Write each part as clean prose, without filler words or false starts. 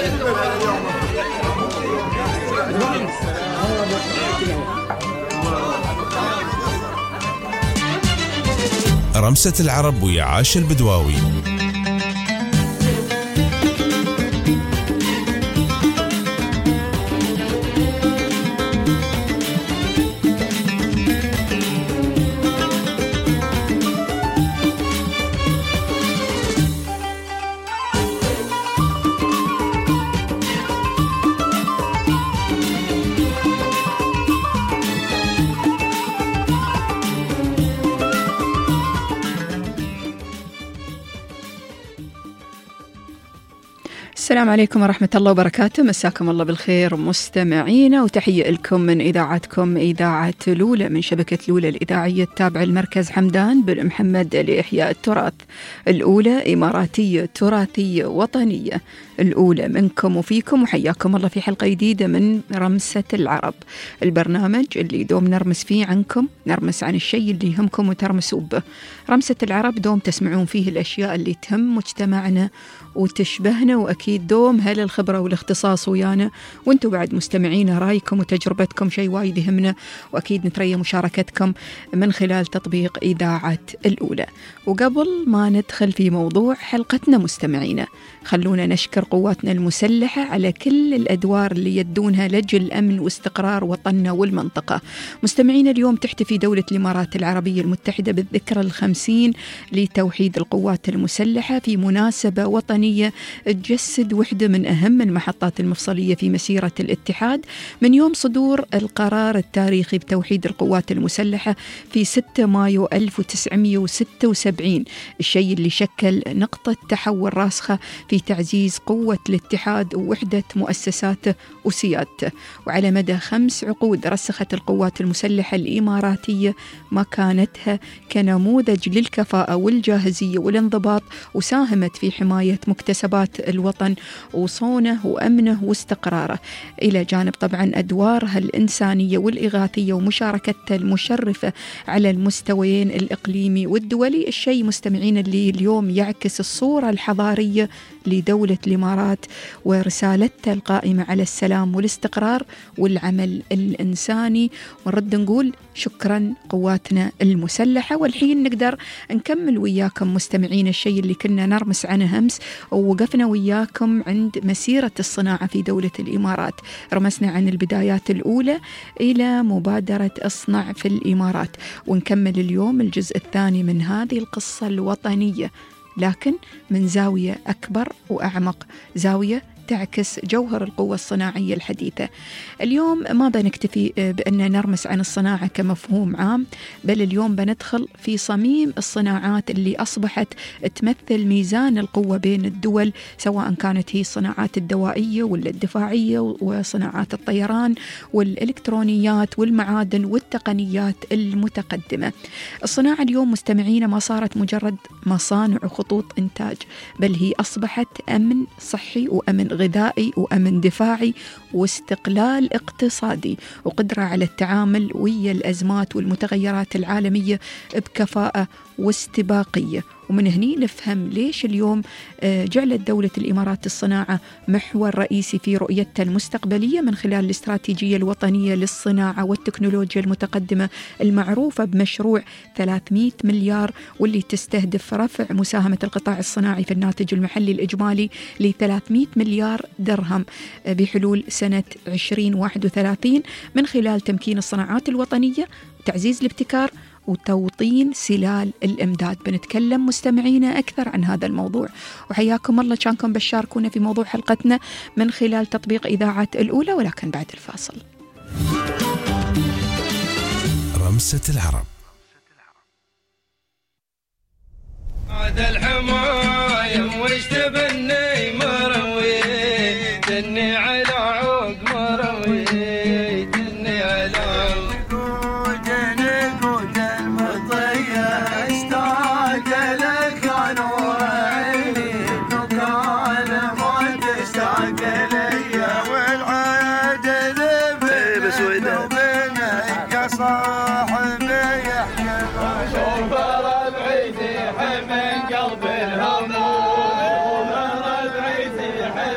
رمسة العرب ويا عاش البدواوي. السلام عليكم ورحمة الله وبركاته، مساكم الله بالخير مستمعينا، وتحية لكم من إذاعتكم إذاعة لولة من شبكة لولة الإذاعية التابعة لمركز حمدان بن محمد لإحياء التراث. الأولى إماراتية تراثية وطنية، الأولى منكم وفيكم، وحياكم الله في حلقة جديدة من رمسة العرب، البرنامج اللي دوم نرمس فيه عنكم، نرمس عن الشيء اللي يهمكم وترمسوا به. رمسة العرب دوم تسمعون فيه الأشياء اللي تهم مجتمعنا وتشبهنا، وأكيد دوم هل الخبرة والاختصاص ويانا، وانتم بعد مستمعين رايكم وتجربتكم شيء وايد يهمنا، وأكيد نتريا مشاركتكم من خلال تطبيق إذاعة الأولى. وقبل ما ندخل في موضوع حلقتنا مستمعينا، خلونا نشكر قواتنا المسلحة على كل الأدوار اللي يدونها لأجل أمن واستقرار وطننا والمنطقة. مستمعين، اليوم تحتفي دولة الإمارات العربية المتحدة بالذكرى 50 لتوحيد القوات المسلحة في مناسبة وطنية تجسد وحدة من أهم المحطات المفصلية في مسيرة الاتحاد من يوم صدور القرار التاريخي بتوحيد القوات المسلحة في 6 مايو 1976، الشيء اللي شكل نقطة تحول راسخة في تعزيز قوة الاتحاد ووحدة مؤسساته وسيادته. وعلى مدى 5 عقود رسخت القوات المسلحة الإماراتية مكانتها كنموذج للكفاءة والجاهزية والانضباط، وساهمت في حماية مكتسبات الوطن وصونه وأمنه واستقراره، إلى جانب طبعا أدوارها الإنسانية والإغاثية ومشاركتها المشرفة على المستويين الإقليمي والدولي، الشيء مستمعين اللي اليوم يعكس الصورة الحضارية لدولة الإمارات ورسالتها القائمة على السلام والاستقرار والعمل الإنساني. ونرد نقول شكرا قواتنا المسلحة. والحين نقدر نكمل وياكم مستمعين الشيء اللي كنا نرمس عنه أمس، ووقفنا وياكم عند مسيرة الصناعة في دولة الإمارات، رمسنا عن البدايات الأولى إلى مبادرة اصنع في الإمارات، ونكمل اليوم الجزء الثاني من هذه القصة الوطنية، لكن من زاوية أكبر وأعمق، زاوية تعكس جوهر القوة الصناعية الحديثة. اليوم ما بنكتفي بأن نرمس عن الصناعة كمفهوم عام، بل اليوم بندخل في صميم الصناعات اللي أصبحت تمثل ميزان القوة بين الدول، سواء كانت هي الصناعات الدوائية ولا الدفاعية وصناعات الطيران والإلكترونيات والمعادن والتقنيات المتقدمة. الصناعة اليوم مستمعين ما صارت مجرد مصانع وخطوط إنتاج، بل هي أصبحت أمن صحي وأمن غذائي وأمن دفاعي واستقلال اقتصادي وقدرة على التعامل ويا الأزمات والمتغيرات العالمية بكفاءة واستباقية. ومن هني نفهم ليش اليوم جعلت دولة الإمارات الصناعة محور رئيسي في رؤيتها المستقبلية من خلال الاستراتيجية الوطنية للصناعة والتكنولوجيا المتقدمة المعروفة بمشروع 300 مليار، واللي تستهدف رفع مساهمة القطاع الصناعي في الناتج المحلي الإجمالي ل 300 مليار درهم بحلول سنة 2031 من خلال تمكين الصناعات الوطنية وتعزيز الابتكار وتوطين سلال الإمداد. بنتكلم مستمعينا أكثر عن هذا الموضوع، وحياكم الله كانكم بشاركونا في موضوع حلقتنا من خلال تطبيق إذاعة الأولى، ولكن بعد الفاصل. رمسة العرب. هذا الحمايم وش تبني مروي تني على عود مروي تني على عود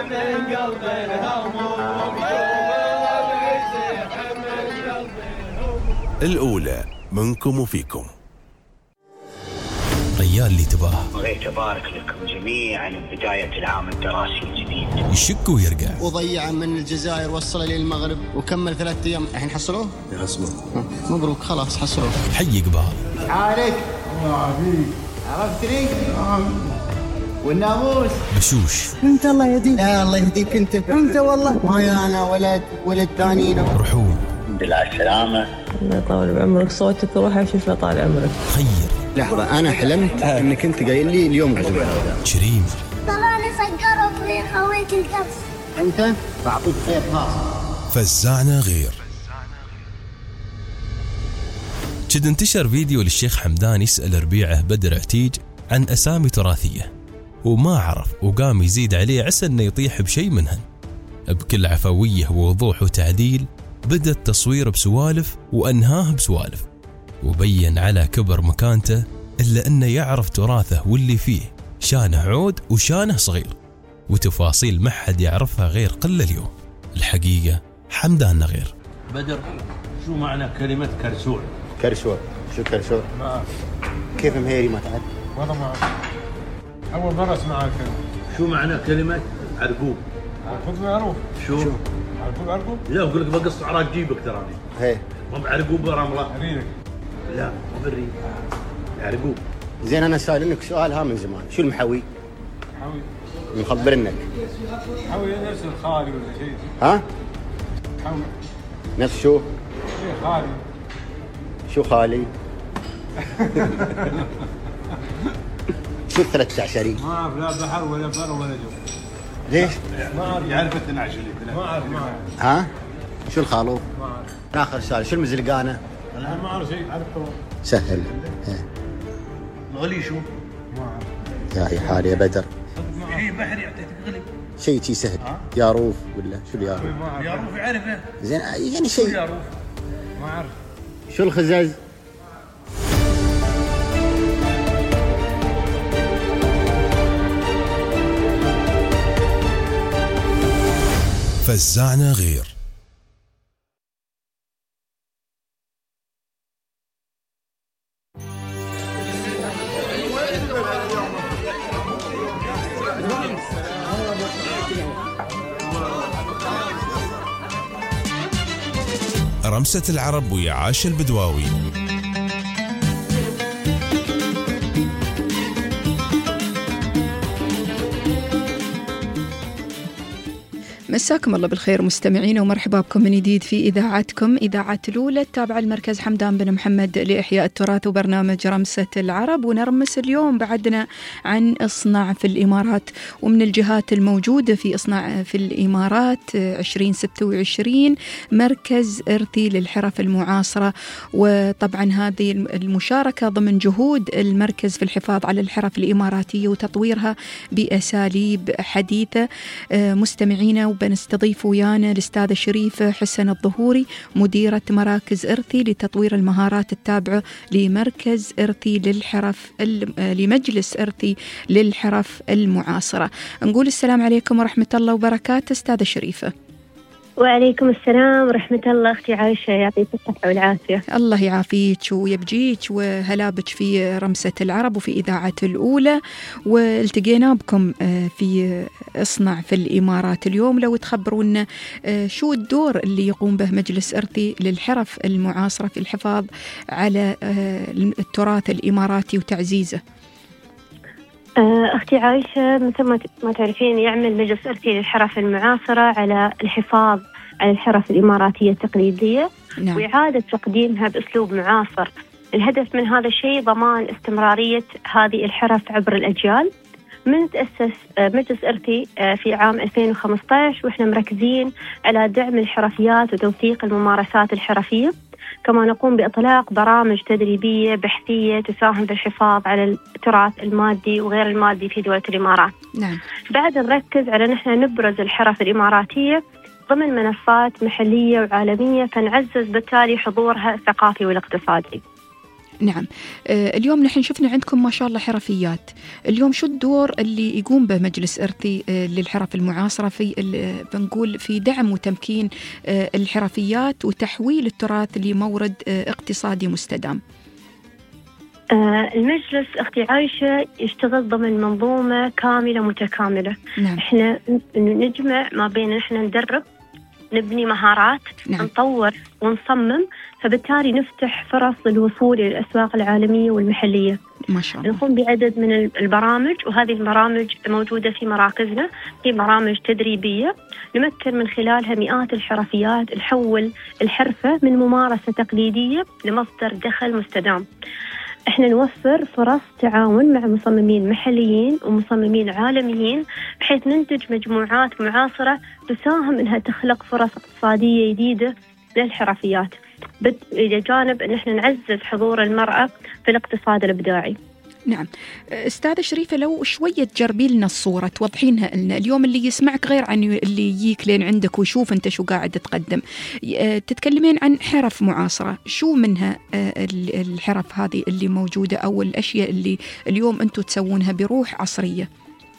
من قلب الهموم الأولى منكم وفيكم. ريال اللي تباه. بغيت أبارك لكم جميعا ببداية العام الدراسي الجديد. يشك ويرجع. وضيع من الجزائر وصل إلى المغرب وكمل 3 أيام. الحين حصلوه؟ يحصلوه. مبروك خلاص حصلوه. حي قبال. عليك. الله عافيك. عرفتني؟ والناموس. بشوش. أنت الله يهديك. لا الله يهديك أنت والله. ما أنا ولد ثانيين. رحوم. الحمد لله على السلامة. الله يطول بعمرك. صوتك روح شوف طال عمرك. خير. لحظة أنا حلمت إنك أنت قايل لي اليوم عزم. شريم. طلعني سكروا في خويك الكبس. أنت بعطيك خير خاص. فزعنا غير. جد انتشر فيديو للشيخ حمدان يسأل ربيعه بدر عتيج عن أسامي تراثية وما عرف وقام يزيد عليه عسى انه يطيح بشيء منهن. بكل عفوية ووضوح وتعديل بدأ التصوير بسوالف وأنهاه بسوالف، وبين على كبر مكانته إلا أنه يعرف تراثه واللي فيه شانه عود وشانه صغير وتفاصيل ما حد يعرفها غير قل اليوم. الحقيقة حمدان غير. بدر، شو معنى كلمة كرسول؟ كرسول. شو كرسول؟ ما كيف مهيري ما تعرف؟ والله ما أول مرة أسمع الكلمة. شو معنى كلمة عرقوب؟ عرقوب معروف. شو؟ عرقوب؟ لا أقول لك بقص على جيبك تراني. هي. مو بعرقوب رملة. رينك. لا مو بالريق. عرقوب. زين أنا سألنك سؤال ها من زمان، شو المحوي؟ محوي. مخبرنك. محوي نفس الخالي ولا شيء. ها؟ محوي. نفس شو؟ شيء خالي. شو خالي؟ شو 13 ما أعرف لا بحر ولا بر ولا جو. ليش؟ ما أعرف. يعرف 12 ما أعرف. ها؟ شو الخالو؟ ما أعرف. آخر سؤال شو المزلقانة؟ أنا ما أعرف شيء. عرفته. سهل. الغلي شو؟ ما أعرف. يا حالي يا بدر. شيء بحري يعطيك غلي. شيء سهل. ياروف ولا شو الياروف؟ ياروف يعرفه. زين يعني شيء. ياروف ما أعرف. شو الخزاز؟ فزعنا غير. رمسة العرب ويا عاشر البدواوي. مساكم الله بالخير مستمعين ومرحبا بكم من جديد في إذاعتكم إذاعة الأولى التابعة لمركز حمدان بن محمد لإحياء التراث وبرنامج رمسة العرب. ونرمس اليوم بعدنا عن إصنع في الإمارات، ومن الجهات الموجودة في إصنع في الإمارات 2026 مركز إرثي للحرف المعاصرة. وطبعا هذه المشاركة ضمن جهود المركز في الحفاظ على الحرف الإماراتية وتطويرها بأساليب حديثة. مستمعينا وبنستضيف ويانا الأستاذة شريفة حسن الظهوري مديرة مراكز إرثي لتطوير المهارات التابعة لمركز إرثي للحرف لمجلس إرثي للحرف المعاصرة. نقول السلام عليكم ورحمة الله وبركاته أستاذة شريفة. وعليكم السلام ورحمة الله أختي عايشة، يعطيك الصحة والعافية. الله يعافيك ويبجيك وهلا بك في رمسة العرب وفي إذاعة الأولى، والتقينا بكم في إصنع في الإمارات اليوم. لو تخبرونا شو الدور اللي يقوم به مجلس إرثي للحرف المعاصرة في الحفاظ على التراث الإماراتي وتعزيزه؟ أختي عايشة، مثل ما تعرفين يعمل مجلس إرثي للحرف المعاصرة على الحفاظ على الحرف الإماراتية التقليدية. نعم. وإعادة تقديمها بأسلوب معاصر. الهدف من هذا الشيء ضمان استمرارية هذه الحرف عبر الأجيال. من تأسس مجلس إرثي في عام 2015 وإحنا مركزين على دعم الحرفيات وتوثيق الممارسات الحرفية. كما نقوم بإطلاق برامج تدريبية بحثية تساهم بالحفاظ على التراث المادي وغير المادي في دولة الإمارات. نعم. بعد نركز على نحن نبرز الحرف الإماراتية ضمن منصات محلية وعالمية، فنعزز بالتالي حضورها الثقافي والاقتصادي. نعم. اليوم نحن شفنا عندكم ما شاء الله حرفيات. اليوم شو الدور اللي يقوم به مجلس إرثي للحرف المعاصرة في بنقول في دعم وتمكين الحرفيات وتحويل التراث لمورد اقتصادي مستدام؟ المجلس أختي عايشة يشتغل ضمن منظومة كاملة متكاملة. نعم. إحنا نجمع ما بين إحنا ندرب، نبني مهارات، نعم. نطور ونصمم، فبالتالي نفتح فرص للوصول إلى الأسواق العالمية والمحلية. ما شاء الله. نقوم بعدد من البرامج، وهذه البرامج موجودة في مراكزنا، في برامج تدريبية نمكن من خلالها مئات الحرفيات، نحول الحرفة من ممارسة تقليدية لمصدر دخل مستدام. احنا نوفر فرص تعاون مع مصممين محليين ومصممين عالميين بحيث ننتج مجموعات معاصرة تساهم انها تخلق فرص اقتصادية جديدة للحرفيات، إلى جانب ان احنا نعزز حضور المرأة في الاقتصاد الابداعي. نعم. أستاذة شريفة، لو شوية تجربي لنا الصورة، توضحينها لنا. اليوم اللي يسمعك غير عن اللي يجيك لين عندك ويشوف أنت شو قاعد تقدم، تتكلمين عن حرف معاصرة، شو منها الحرف هذه اللي موجودة أو الأشياء اللي اليوم أنتوا تسوونها بروح عصرية؟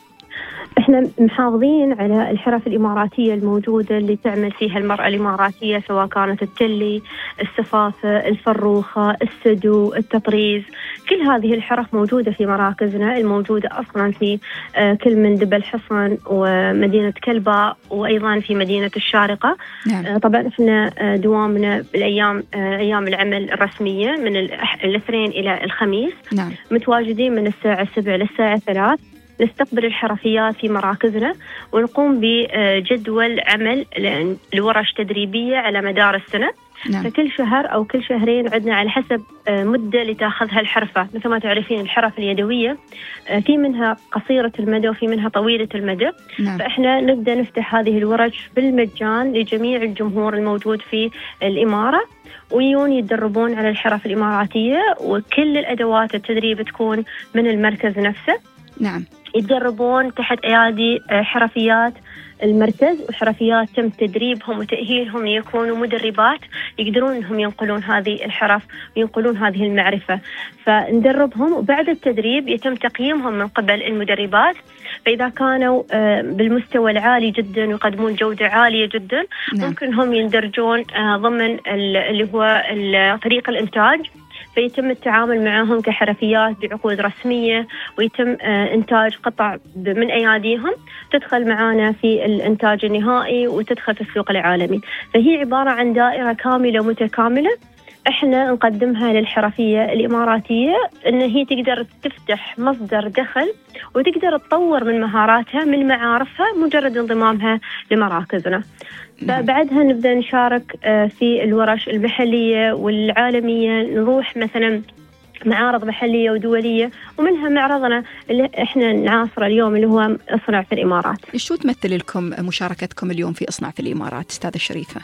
احنا محافظين على الحرف الإماراتية الموجودة اللي تعمل فيها المرأة الإماراتية، سواء كانت التلي، السفافة، الفروخة، السدو، التطريز. كل هذه الحرف موجودة في مراكزنا الموجودة أصلا في كل من دبل حصن ومدينة كلباء وأيضا في مدينة الشارقة. نعم. طبعا احنا دوامنا بالأيام أيام العمل الرسمية من الاثنين إلى الخميس. نعم. متواجدين من الساعة 7 للساعة 3. نستقبل الحرفيات في مراكزنا ونقوم بجدول عمل لورش تدريبية على مدار السنة. نعم. فكل شهر أو كل شهرين عندنا على حسب مدة لتأخذها الحرفة. مثل ما تعرفين الحرف اليدوية في منها قصيرة المدى وفي منها طويلة المدى. نعم. فإحنا نبدأ نفتح هذه الورش بالمجان لجميع الجمهور الموجود في الإمارة، ويون يتدربون على الحرف الإماراتية، وكل الأدوات التدريب تكون من المركز نفسه. نعم. يتدربون تحت أيادي حرفيات المركز، وحرفيات تم تدريبهم وتأهيلهم ليكونوا مدربات يقدرون أنهم ينقلون هذه الحرف وينقلون هذه المعرفة. فندربهم، وبعد التدريب يتم تقييمهم من قبل المدربات. فإذا كانوا بالمستوى العالي جدا ويقدمون جودة عالية جدا، ممكن هم يندرجون ضمن اللي هو طريق الإنتاج، فيتم التعامل معهم كحرفيات بعقود رسمية، ويتم إنتاج قطع من أياديهم تدخل معنا في الإنتاج النهائي وتدخل في السوق العالمي. فهي عبارة عن دائرة كاملة متكاملة إحنا نقدمها للحرفية الإماراتية، إن هي تقدر تفتح مصدر دخل وتقدر تطور من مهاراتها من معارفها مجرد انضمامها لمراكزنا. فبعدها نبدأ نشارك في الورش المحلية والعالمية، نروح مثلا معارض محلية ودولية، ومنها معرضنا اللي احنا نعاصره اليوم اللي هو اصنع في الإمارات. شو تمثل لكم مشاركتكم اليوم في اصنع في الإمارات أستاذة شريفة؟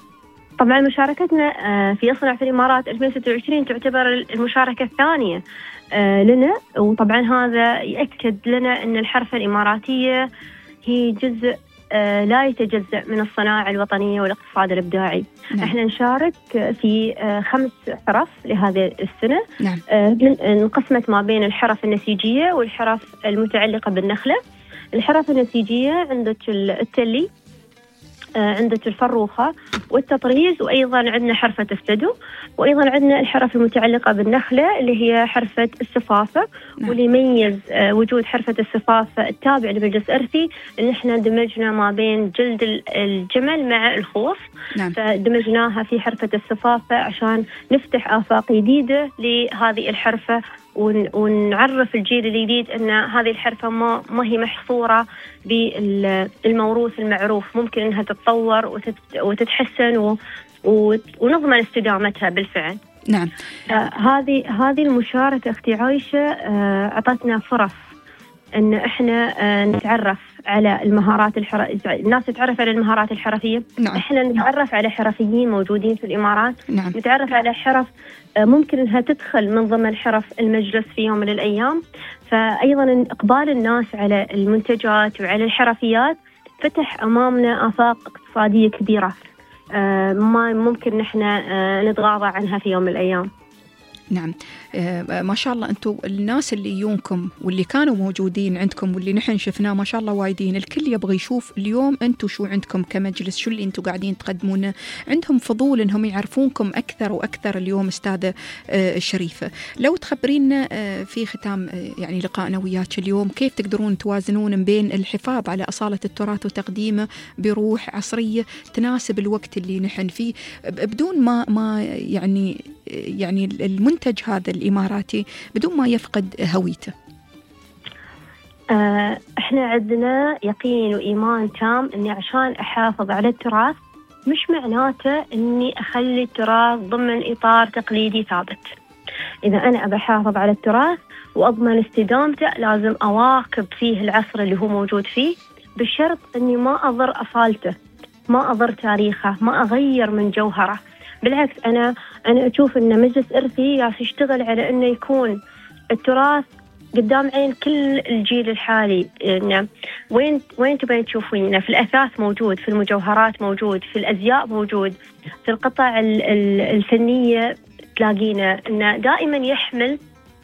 طبعا مشاركتنا في اصنع في الإمارات 2026 تعتبر المشاركة الثانية لنا، وطبعا هذا يأكد لنا أن الحرفة الإماراتية هي جزء لا يتجزأ من الصناعة الوطنية والاقتصاد الإبداعي. نعم. احنا نشارك في 5 حرف لهذه السنة. نعم. انقسمت ما بين الحرف النسيجية والحرف المتعلقة بالنخلة. الحرف النسيجية عندك التلي، عندك الفروخة والتطريز، وأيضا عندنا حرفة السدو، وأيضا عندنا الحرف المتعلقة بالنخلة اللي هي حرفة السفافة. نعم. واللي يميز وجود حرفة السفافة التابع لمجلس إرثي إن إحنا دمجنا ما بين جلد الجمل مع الخوص. نعم. فدمجناها في حرفة السفافة عشان نفتح آفاق جديدة لهذه الحرفة، ونعرف الجيل الجديد أن هذه الحرفة ما هي محصورة بالموروث المعروف، ممكن أنها تتطور وتتحسن ونضمن استدامتها بالفعل. نعم. هذه المشاركة أختي عايشة أعطتنا فرص أن إحنا نتعرف على المهارات الناس تتعرف على المهارات الحرفية. نعم. إحنا نتعرف على حرفيين موجودين في الإمارات. نعم. نتعرف على حرف ممكن أنها تدخل من ضمن حرف المجلس في يوم من الأيام. فأيضا إقبال الناس على المنتجات وعلى الحرفيات فتح أمامنا آفاق اقتصادية كبيرة ما ممكن نحن نتغاضى عنها في يوم من الأيام. نعم. ما شاء الله أنتم الناس اللي يجونكم واللي كانوا موجودين عندكم واللي نحن شفناه ما شاء الله وايدين، الكل يبغى يشوف اليوم أنتم شو عندكم كمجلس، شو اللي أنتم قاعدين تقدمونه. عندهم فضول إنهم يعرفونكم أكثر وأكثر. اليوم أستاذة شريفة، لو تخبرينا في ختام يعني لقائنا وياك اليوم كيف تقدرون توازنون بين الحفاظ على أصالة التراث وتقديمه بروح عصرية تناسب الوقت اللي نحن فيه بدون ما يعني المنتج هذا الإماراتي بدون ما يفقد هويته. احنا عندنا يقين وإيمان تام اني عشان احافظ على التراث مش معناته اني اخلي التراث ضمن اطار تقليدي ثابت. اذا انا ابى احافظ على التراث واضمن استدامته لازم اواكب فيه العصر اللي هو موجود فيه، بالشرط اني ما اضر اصالته، ما اضر تاريخه، ما اغير من جوهره. بالعكس انا اشوف ان مجلس ارثي يشتغل على انه يكون التراث قدام عين كل الجيل الحالي. إنه وين تبين تشوفينه؟ في الأثاث موجود، في المجوهرات موجود، في الأزياء موجود، في القطع الفنية تلاقينا إنه دائما يحمل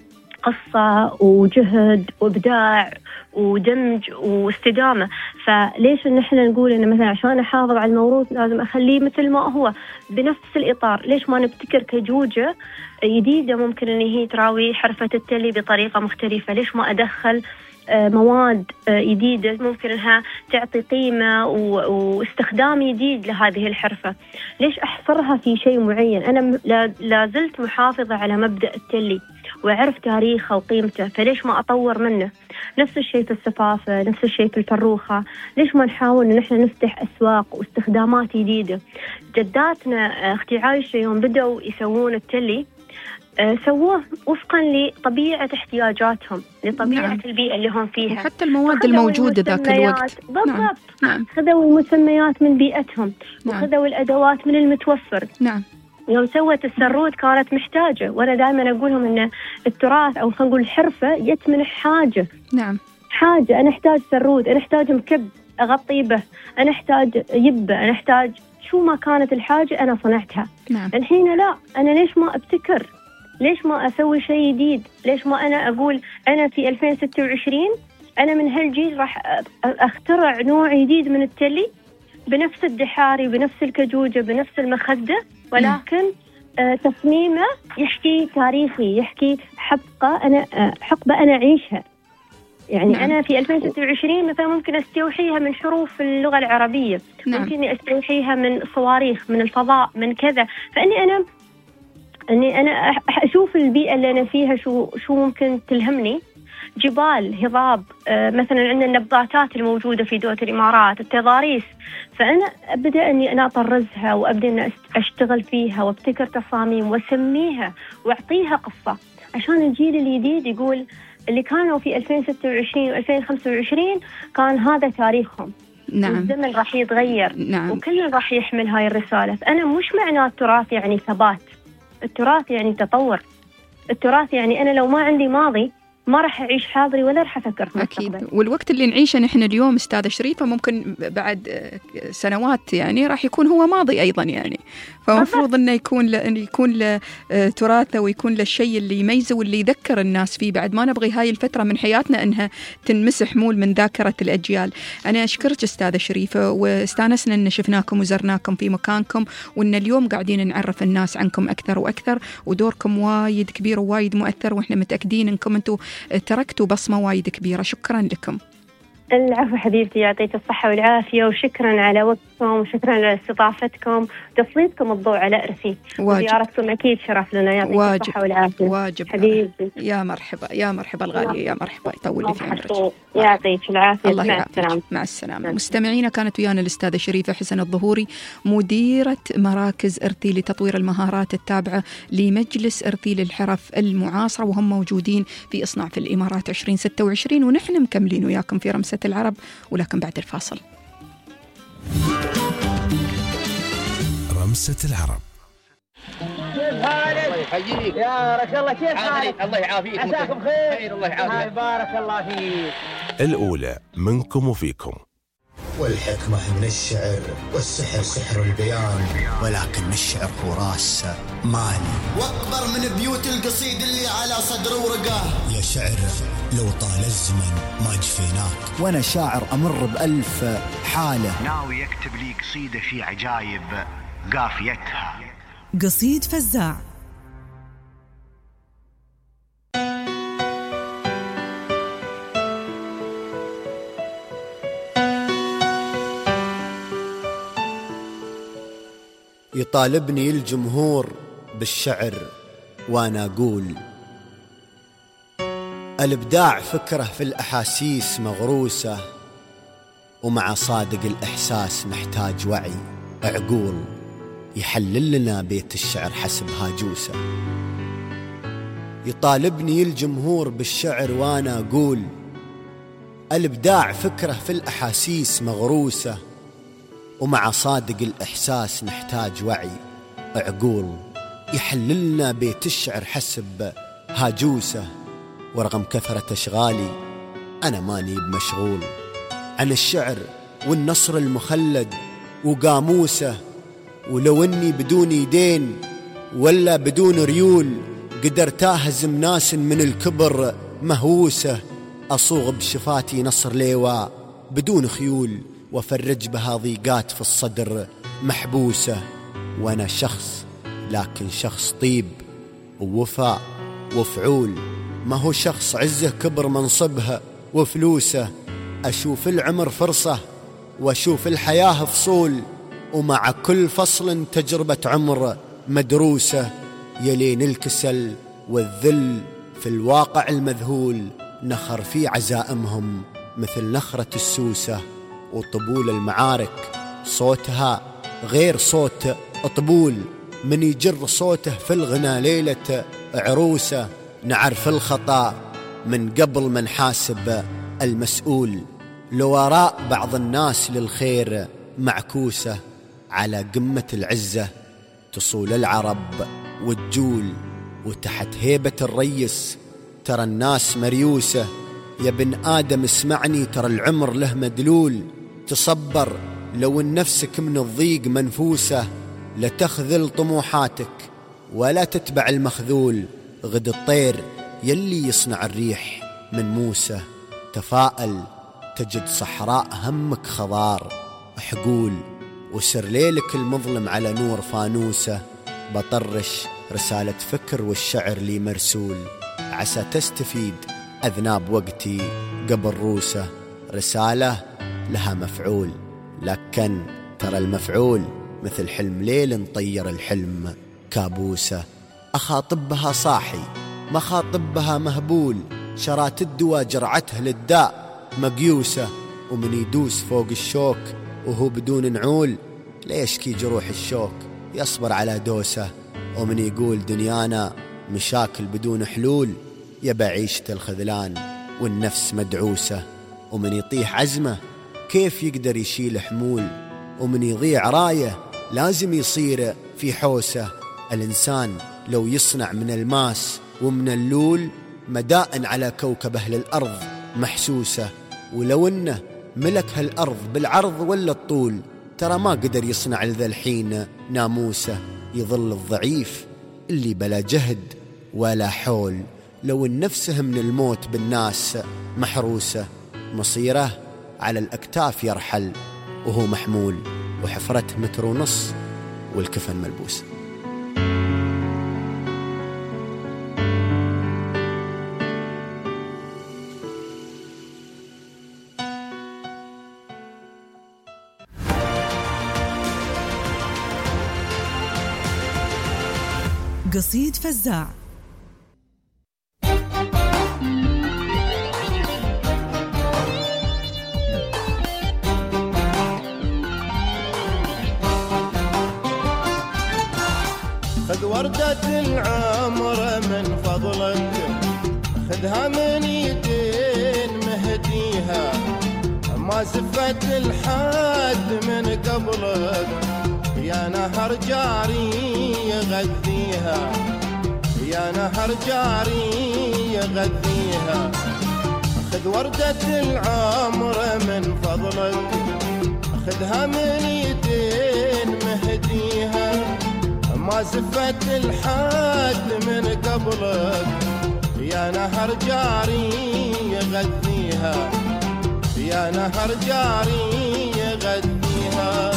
قصة وجهد وإبداع ودمج واستدامة. فليش إن إحنا نقول إن مثلا عشان أحافظ على الموروث لازم أخليه مثل ما هو بنفس الإطار؟ ليش ما نبتكر كجوجة جديدة ممكن إن هي تراوي حرفة التلي بطريقة مختلفة؟ ليش ما أدخل مواد جديدة ممكن إنها تعطي قيمة واستخدام جديد لهذه الحرفة؟ ليش أحصرها في شيء معين؟ أنا لازلت محافظة على مبدأ التلي وأعرف تاريخه وقيمته، فليش ما أطور منه؟ نفس الشيء في السفافة، نفس الشيء في الفروخة. ليش ما نحاول إن إحنا نفتح أسواق واستخدامات جديدة؟ جداتنا أختي عايشة يوم بدأوا يسوون التلي سووه وفقا لطبيعة احتياجاتهم، لطبيعة نعم. البيئة اللي هم فيها، وحتى المواد الموجودة ذاك الوقت. بالضبط. نعم. خذوا المسميات من بيئتهم، نعم. وخذوا الأدوات من المتوفر. نعم. يوم سوت السرود كانت محتاجة، وأنا دائما أقولهم إن التراث أو خلينا نقول الحرفة يتمنح حاجة. نعم. حاجة، أنا أحتاج سرود، أنا أحتاج مكب أغطي به، أنا أحتاج يبة، أنا أحتاج شو ما كانت الحاجة أنا صنعتها. نعم. الحين لا، أنا ليش ما أبتكر؟ ليش ما أسوي شيء جديد؟ ليش ما أنا أقول أنا في 2026 أنا من هالجيل راح أخترع نوع جديد من التلي بنفس الدحاري، بنفس الكجوجة، بنفس المخدة، ولكن تصميمه يحكي تاريخي، يحكي حقبة أنا أعيشها. يعني نعم. أنا في 2026 مثلا ممكن أستوحيها من حروف اللغة العربية، نعم. ممكن أستوحيها من صواريخ، من الفضاء، من كذا. فأني أنا أشوف البيئة اللي أنا فيها شو ممكن تلهمني. جبال، هضاب، مثلا عندنا النباتات الموجودة في دولة الإمارات، التضاريس. فأنا أبدأ أني أنا أطرزها وأبدأ أن أشتغل فيها وابتكر تصاميم وأسميها وأعطيها قصة، عشان الجيل الجديد يقول اللي كانوا في 2026 و2025 كان هذا تاريخهم. نعم. الزمن راح يتغير. نعم. وكل راح يحمل هاي الرسالة. أنا مش معناه التراث يعني ثبات، التراث يعني تطور، التراث يعني أنا لو ما عندي ماضي ما راح أعيش حاضري ولا راح أفكر في المستقبل. أكيد. والوقت اللي نعيشه نحن اليوم أستاذة شريفة ممكن بعد سنوات يعني راح يكون هو ماضي أيضا يعني. فمفروض إنه يكون له تراثه ويكون له الشيء اللي يميزه واللي يذكر الناس فيه. بعد ما نبغي هاي الفترة من حياتنا إنها تنمسح مول من ذاكرة الأجيال. أنا أشكرك أستاذة شريفة، واستانسنا إن شفناكم وزرناكم في مكانكم، وإن اليوم قاعدين نعرف الناس عنكم أكثر وأكثر، ودوركم وايد كبير ووايد مؤثر، وإحنا متأكدين إنكم أنتم تركتوا بصمة وايد كبيرة. شكرا لكم. العفو حبيبتي، يعطيك الصحة والعافية، وشكرا على وقتكم وشكرا على استضافتكم وتسليطكم الضوء على إرثي. وزيارتكم أكيد شرف لنا. يعطيك الصحة والعافية. واجب حبيبتي. يا مرحبا يا مرحبا الغالية، يا مرحبا، يطول في عمرك. يعطيك العافية. الله يعافيك. مع السلامة. مستمعينا، كانت ويانا الأستاذة شريفة حسن الظهوري، مديرة مراكز إرثي لتطوير المهارات التابعة لمجلس إرثي للحرف المعاصرة، وهم موجودين في إصنع في الإمارات 2026، ونحن مكملين وياكم في رمسة العرب، ولكن بعد الفاصل. رمسة العرب. كيف حالك؟ الله يحييك يا بارك الله. كيف حالك؟ الله يعافيك. عساكم خير. الله يعافيك. بارك الله فيك. الأولى منكم وفيكم. والحكمة من الشعر، والسحر سحر البيان، ولكن الشعر هو راس مالي واكبر من بيوت القصيد اللي على صدر ورقاه. يا شعر لو طال الزمن ما جفيناك، وانا شاعر امر بألف حالة. ناوي يكتب لي قصيدة في عجايب قافيتها. قصيد فزاع. يطالبني الجمهور بالشعر وانا اقول الابداع فكره في الاحاسيس مغروسه، ومع صادق الاحساس نحتاج وعي عقول يحلل لنا بيت الشعر حسب هاجوسه. يطالبني الجمهور بالشعر وانا اقول الابداع فكره في الاحاسيس مغروسه، ومع صادق الإحساس نحتاج وعي عقول يحللنا بيت الشعر حسب هاجوسه. ورغم كثرة أشغالي أنا ماني بمشغول عن الشعر والنصر المخلد وقاموسه، ولو أني بدون يدين ولا بدون ريول قدرت أهزم ناس من الكبر مهووسه. أصوغ بشفاتي نصر ليواء بدون خيول، وفرج بها ضيقات في الصدر محبوسة. وأنا شخص لكن شخص طيب ووفاء وفعول، ما هو شخص عزه كبر منصبها وفلوسه. أشوف العمر فرصة وأشوف الحياة فصول، ومع كل فصل تجربة عمر مدروسة. يلين الكسل والذل في الواقع المذهول نخر في عزائمهم مثل نخرة السوسة. وطبول المعارك صوتها غير صوت طبول، من يجر صوته في الغنى ليلة عروسة. نعرف الخطأ من قبل ما نحاسب المسؤول، لو آراء بعض الناس للخير معكوسة. على قمة العزة تصول العرب والجول، وتحت هيبة الريس ترى الناس مريوسة. يا بن آدم اسمعني ترى العمر له مدلول، تصبر لو نفسك من الضيق منفوسة. لا تخذل طموحاتك ولا تتبع المخذول، غد الطير يلي يصنع الريح من موسى. تفائل تجد صحراء همك خضار حقول، وسر ليلك المظلم على نور فانوسة. بطرش رسالة فكر والشعر لي مرسول، عسى تستفيد أذناب وقتي قبل روسه. رسالة لها مفعول، لكن ترى المفعول مثل حلم ليل نطير الحلم كابوسة. أخاطب بها صاحي ما خاطب بها مهبول، شرات الدواء جرعته للداء مقيوسة. ومن يدوس فوق الشوك وهو بدون نعول، ليشكي جروح الشوك يصبر على دوسه. ومن يقول دنيانا مشاكل بدون حلول، يبا عيشة الخذلان والنفس مدعوسة. ومن يطيح عزمه كيف يقدر يشيل حمول، ومن يضيع رايه لازم يصير في حوسه. الإنسان لو يصنع من الماس ومن اللول مدائن على كوكب أهل الأرض محسوسة، ولو أنه ملك هالأرض بالعرض ولا الطول ترى ما قدر يصنع لذا الحين ناموسه. يظل الضعيف اللي بلا جهد ولا حول، لو النفسه من الموت بالناس محروسة. مصيره على الأكتاف يرحل وهو محمول، وحفرته متر ونص والكفن ملبوس. قصيد فزاع. خذ وردة العمر من فضلك، خذها من يدين مهديها، ما زفت الحد من قبلك، يا نهر جاري يغذيها، يا نهر جاري يغذيها. خذ وردة العمر من فضلك، خذها من يدين مهديها، ما زفت الحد من قبلك يا نهر جاري يغذيها، يا نهر جاري يغذيها.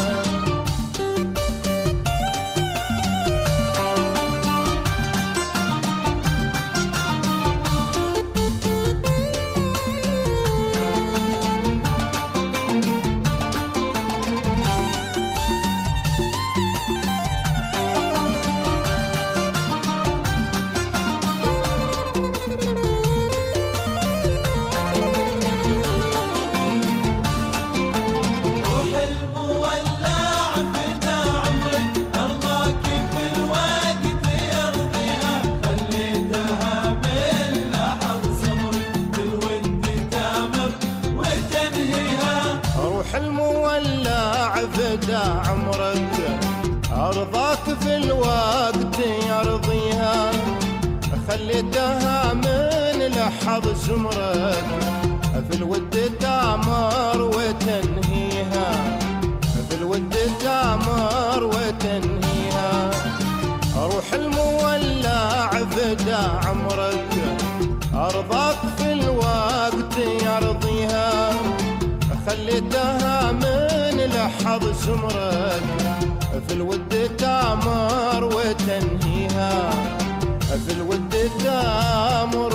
عمرك أرضاك في الوقت يرضيها، خليتها من لحظ زمرك في الود تامر وتنهيها، في الود تامر وتنهيها. روح المولع فدا عمرك أرضاك في الوقت يرضيها، خليتها من لحظ زمرك في الود تامر وتنهيها، في الود تامر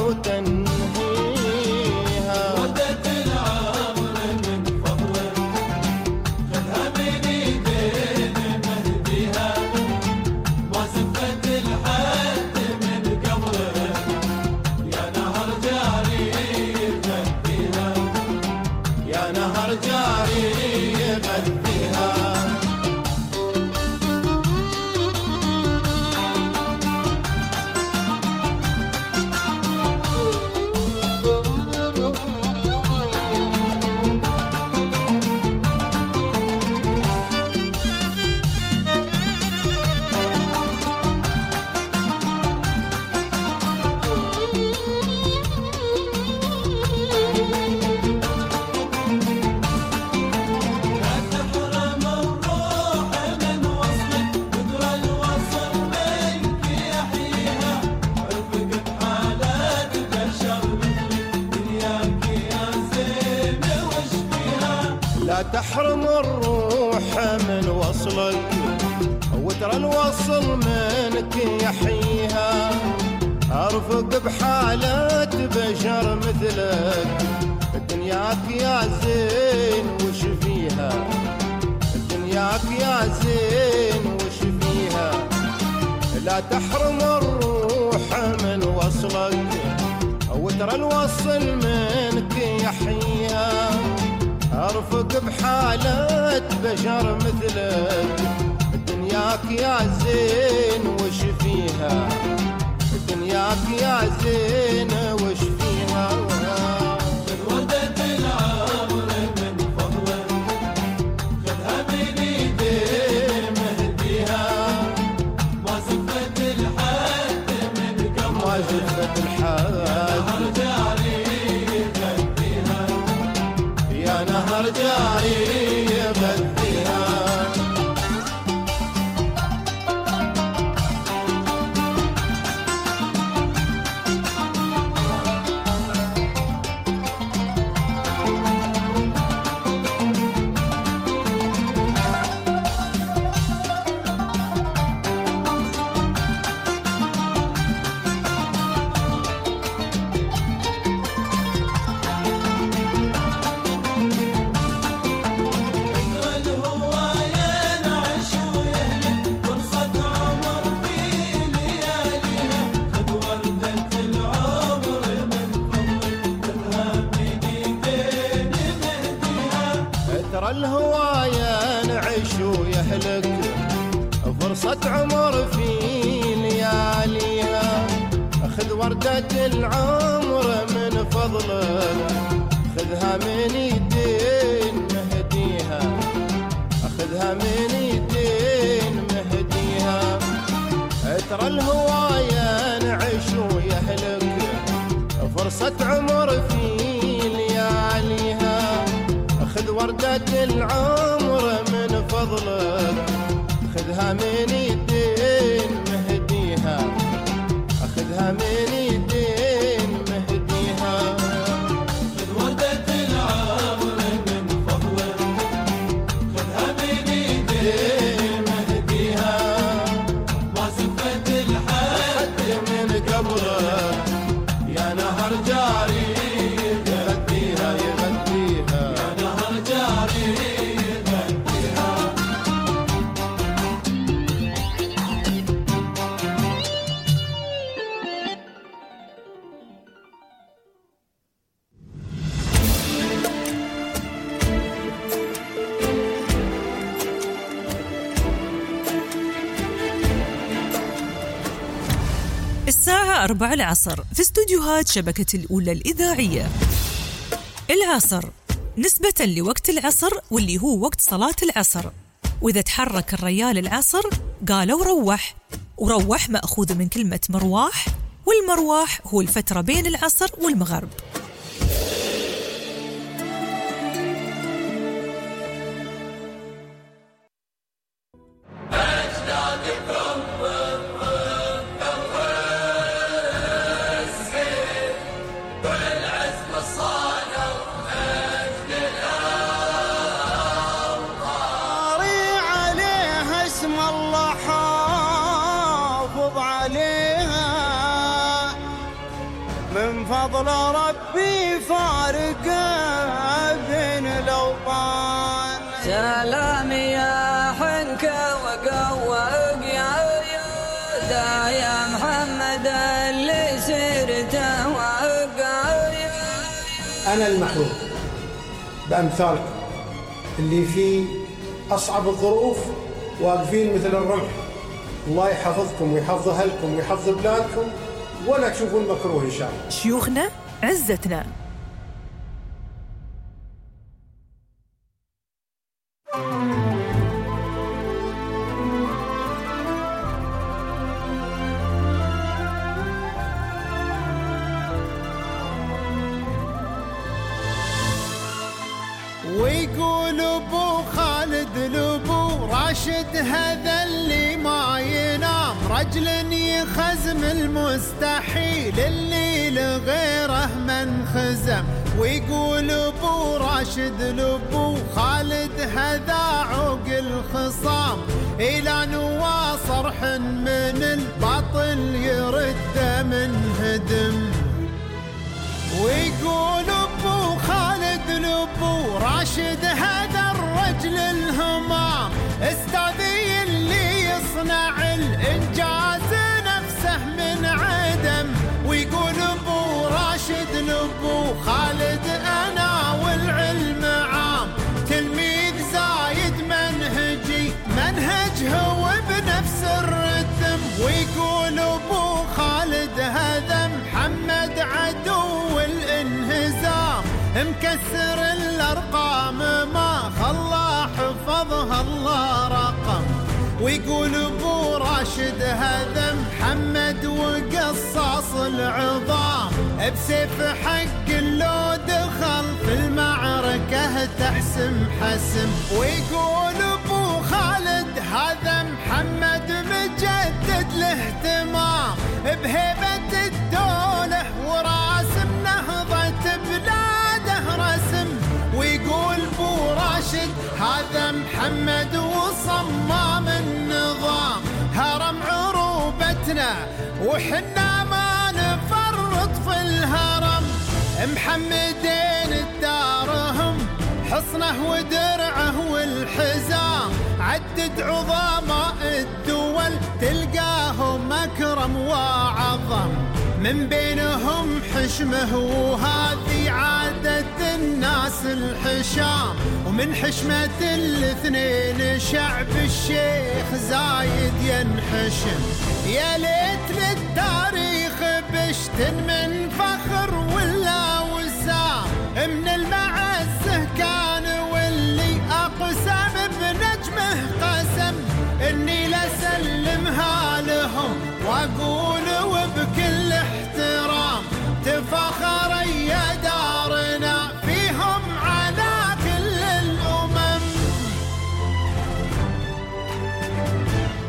وتنهيها. ودت العمر من فضلك خذها من ايدين مهديها، ما زفت الحد من قبلك يا نهر جاري يغذيها، يا نهر جاري يغذيها. لا تحرم الروح من وصلك وترى الوصل منك يحييها، ارفق بحالة بشر مثلك دنياك يا زين وش فيها، دنياك يا زين وش فيها. لا تحرم الروح من وصلك وترى الوصل منك يحييها، ارفق بحالة بشر مثلك دنياك يا زين وش فيها، دنياك يا زين وش فيها. ودت العمر من فضلك خذها من ايدين مهديها، ما زفت الحد من قبلك ما زفت الحد يا نهر جاري يغذيها. الهوايا نعيش ويهلك فرصة عمر في لياليها، خذ وردة العمر من فضلك خذها من يدين مهديها، خذها من يدين مهديها. ترى الهوايا نعيش ويهلك فرصة عمر في لياليها، خذ وردة العمر أخذها من يدين مهديها أخذها من يدين مهديها خذ وردة العمر من فضلك خذها من يدين مهديها ما سفت الحد من قبرك يا نهر جاري يغديها يغديها يا نهر جاري يغديها. الساعة 4 العصر في استوديوهات شبكة الأولى الإذاعية. العصر نسبة لوقت العصر واللي هو وقت صلاة العصر، وإذا تحرك الريال العصر قالوا روح، وروح مأخوذ من كلمة مرواح، والمرواح هو الفترة بين العصر والمغرب. فضل ربي فارق بين الأوطان. سلام يا حنكة وقوق يا يودا يا محمد اللي سرته وقع. أنا المحروم بأمثالكم اللي في أصعب الظروف واقفين مثل الرمح. الله يحفظكم ويحفظ أهلكم ويحفظ بلادكم ولا تشوفون مكروه إن شاء الله. شيوخنا عزتنا. ويقول ابو خالد لابو راشد هذا اللي ما ينام، رجل يخزم المستحيل اللي لغيره من خزم. ويقول ابو راشد لابو خالد هذا عوق الخصام، إلى نوا صرح من الباطل يرد من هدم. ويقول ابو خالد لابو راشد هذا الرجل الهمام، استاذي اللي يصنع الانجاز نفسه من عدم. ويقول ابو راشد لابو خالد انا والعلم عام، تلميذ زايد منهجي منهج هو بنفس الرتم. ويقول ابو خالد هذا محمد عدو الانهزام، مكسر الارقام ما خلى حفظها الله رقم. ويقول ابو راشد هذا محمد وقصاص العظام، بسيف حق لو دخل في المعركة تحسم حسم. ويقول ابو خالد هذا محمد مجدد الاهتمام بهيبة الدولة وراسم نهضة بلاده رسم. ويقول ابو راشد هذا محمد وصمام النظام، هرم عروبتنا وحنا ما نفرط في الهرم. محمدين الدارهم حصنه ودرعه والحزام، عدد عظماء الدول تلقاهم أكرم وعظم، من بينهم حشمه وهذه عادة الناس الحشام. ومن حشمة الاثنين شعب الشيخ زايد ينحشم. يا ليت للتاريخ بشت من فخر ولا وسام، من المعزه كان واللي أقسم بنجمه قسم. إني لسلمها لهم وأقول وبكل احترام، تفاخر يا دارنا فيهم على كل الأمم.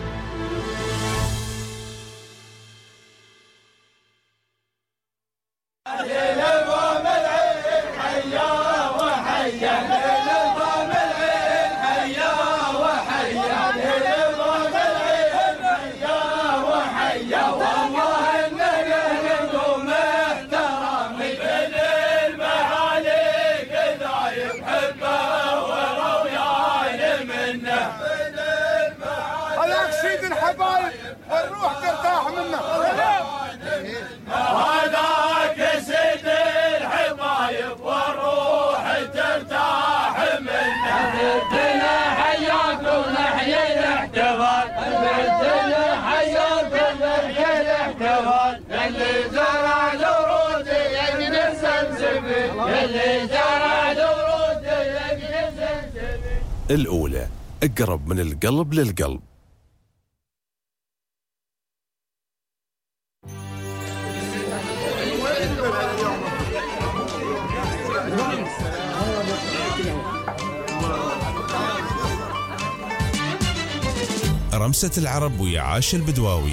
منه هذاك سيد الحبايب والروح ترتاح منه هذاك سيد الحبايب والروح ترتاح منه بيتنا حياكم نحيي الاحتفال بيتنا حياكم نحيي الاحتفال اللي زرع الورود يجلس الزبيب اللي زرع الورود يجلس الزبيب. الأولى أقرب من القلب للقلب. رمسة العرب ويا عاشر البدواوي.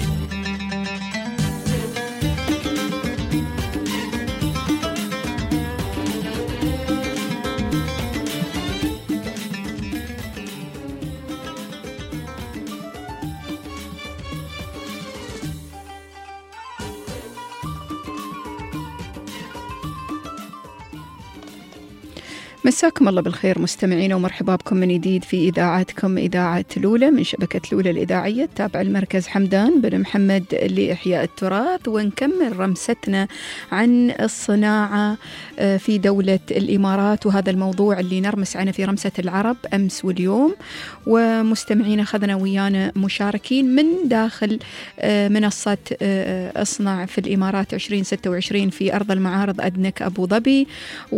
مساكم الله بالخير مستمعينا ومرحبا بكم من جديد في إذاعتكم إذاعة لولة من شبكة لولة الإذاعية تابع المركز حمدان بن محمد لإحياء التراث. ونكمل رمستنا عن الصناعة في دولة الإمارات، وهذا الموضوع اللي نرمس عنه في رمسة العرب أمس واليوم. ومستمعينا خذنا ويانا مشاركين من داخل منصة أصنع في الإمارات 2026 في أرض المعارض أدنك أبو ظبي،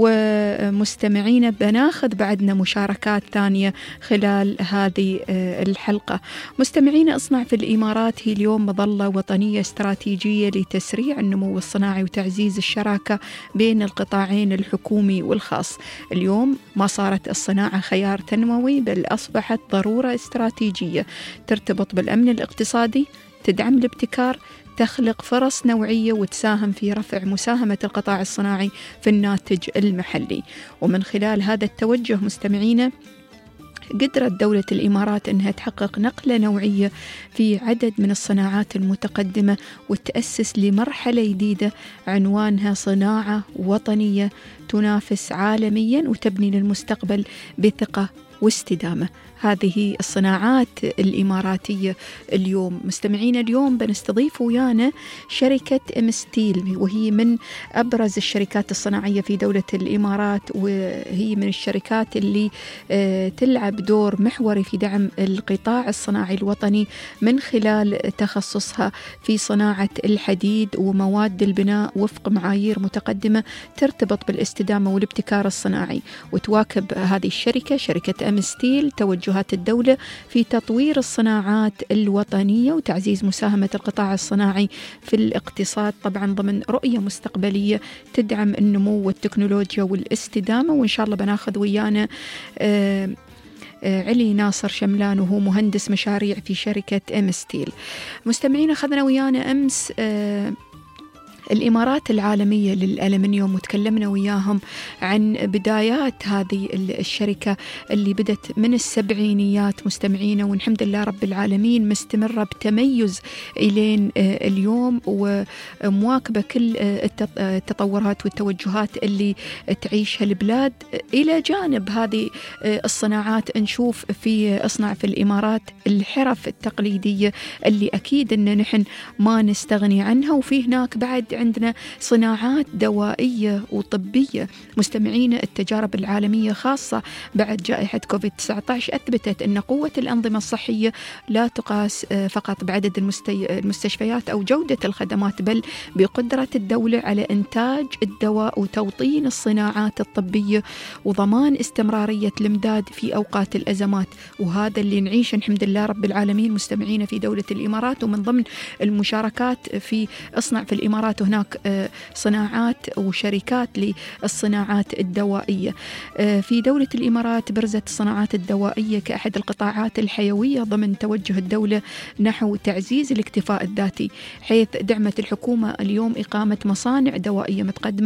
ومستمعين بناخذ بعدنا مشاركات ثانية خلال هذه الحلقة. مستمعين أصنع في الإمارات هي اليوم مظلة وطنية استراتيجية لتسريع النمو الصناعي وتعزيز الشراكة بين القطاعين الحكومي والخاص. اليوم ما صارت الصناعة خيار تنموي، بل أصبحت ضرورة استراتيجية ترتبط بالأمن الاقتصادي، تدعم الابتكار، تخلق فرص نوعية وتساهم في رفع مساهمة القطاع الصناعي في الناتج المحلي. ومن خلال هذا التوجه مستمعينا قدرت دولة الإمارات أنها تحقق نقلة نوعية في عدد من الصناعات المتقدمة وتأسس لمرحلة جديدة عنوانها صناعة وطنية تنافس عالميا وتبني للمستقبل بثقة واستدامة. هذه الصناعات الإماراتية. اليوم مستمعين اليوم بنستضيف ويانا شركة إمستيل، وهي من أبرز الشركات الصناعية في دولة الإمارات، وهي من الشركات اللي تلعب دور محوري في دعم القطاع الصناعي الوطني من خلال تخصصها في صناعة الحديد ومواد البناء وفق معايير متقدمة ترتبط بالاستدامة والابتكار الصناعي. وتواكب هذه الشركة شركة إمستيل توجهات الدولة في تطوير الصناعات الوطنية وتعزيز مساهمة القطاع الصناعي في الاقتصاد، طبعا ضمن رؤية مستقبلية تدعم النمو والتكنولوجيا والاستدامة. وإن شاء الله بناخذ ويانا علي ناصر شملان وهو مهندس مشاريع في شركة إمستيل. مستمعين أخذنا ويانا أمس الإمارات العالمية للألمنيوم وتكلمنا وياهم عن بدايات هذه الشركة اللي بدت من السبعينيات مستمعين، والحمد لله رب العالمين مستمرة بتميز إلين اليوم ومواكبة كل التطورات والتوجهات اللي تعيشها البلاد. إلى جانب هذه الصناعات نشوف في أصنع في الإمارات الحرف التقليدية اللي أكيد أن نحن ما نستغني عنها، وفي هناك بعد عندنا صناعات دوائية وطبية. مستمعين التجارب العالمية خاصة بعد جائحة كوفيد-19 أثبتت أن قوة الأنظمة الصحية لا تقاس فقط بعدد المستشفيات أو جودة الخدمات، بل بقدرة الدولة على إنتاج الدواء وتوطين الصناعات الطبية وضمان استمرارية الإمداد في أوقات الأزمات. وهذا اللي نعيش الحمد لله رب العالمين مستمعين في دولة الإمارات. ومن ضمن المشاركات في أصنع في الإمارات هناك صناعات وشركات للصناعات الدوائية. في دولة الإمارات برزت الصناعات الدوائية كأحد القطاعات الحيوية ضمن توجه الدولة نحو تعزيز الاكتفاء الذاتي، حيث دعمت الحكومة اليوم إقامة مصانع دوائية متقدمة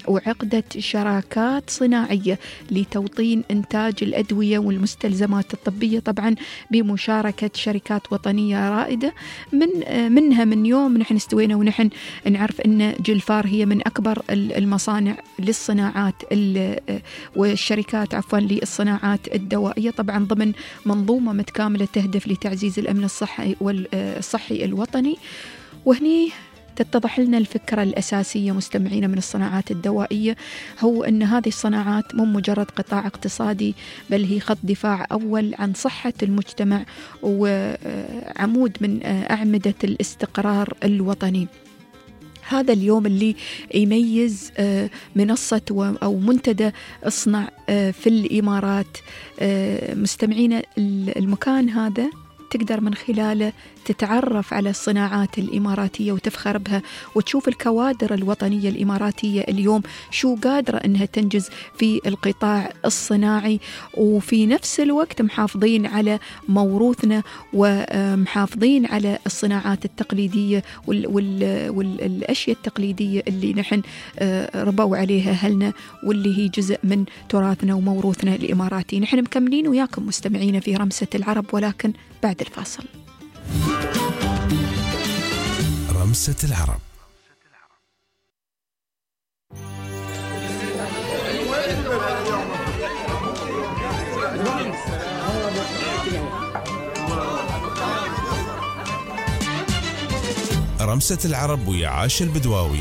وعقدت شراكات صناعية لتوطين إنتاج الأدوية والمستلزمات الطبية، طبعا بمشاركة شركات وطنية رائدة. منها من يوم نحن استوينا ونحن نعرف أن جلفار هي من أكبر المصانع للصناعات والشركات للصناعات الدوائية، طبعا ضمن منظومة متكاملة تهدف لتعزيز الأمن الصحي الوطني. وهني تتضح لنا الفكرة الأساسية مستمعين من الصناعات الدوائية، هو أن هذه الصناعات مو مجرد قطاع اقتصادي، بل هي خط دفاع أول عن صحة المجتمع وعمود من أعمدة الاستقرار الوطني. هذا اليوم اللي يميز منصة أو منتدى اصنع في الإمارات. مستمعين المكان هذا تقدر من خلاله تتعرف على الصناعات الإماراتية وتفخر بها، وتشوف الكوادر الوطنية الإماراتية اليوم شو قادرة أنها تنجز في القطاع الصناعي، وفي نفس الوقت محافظين على موروثنا ومحافظين على الصناعات التقليدية والأشياء التقليدية اللي نحن ربوا عليها أهلنا، واللي هي جزء من تراثنا وموروثنا الإماراتي. نحن مكملين وياكم مستمعين في رمسة العرب، ولكن بعد الفاصل. رمسة العرب. رمسة العرب ويا عاشر البدواوي.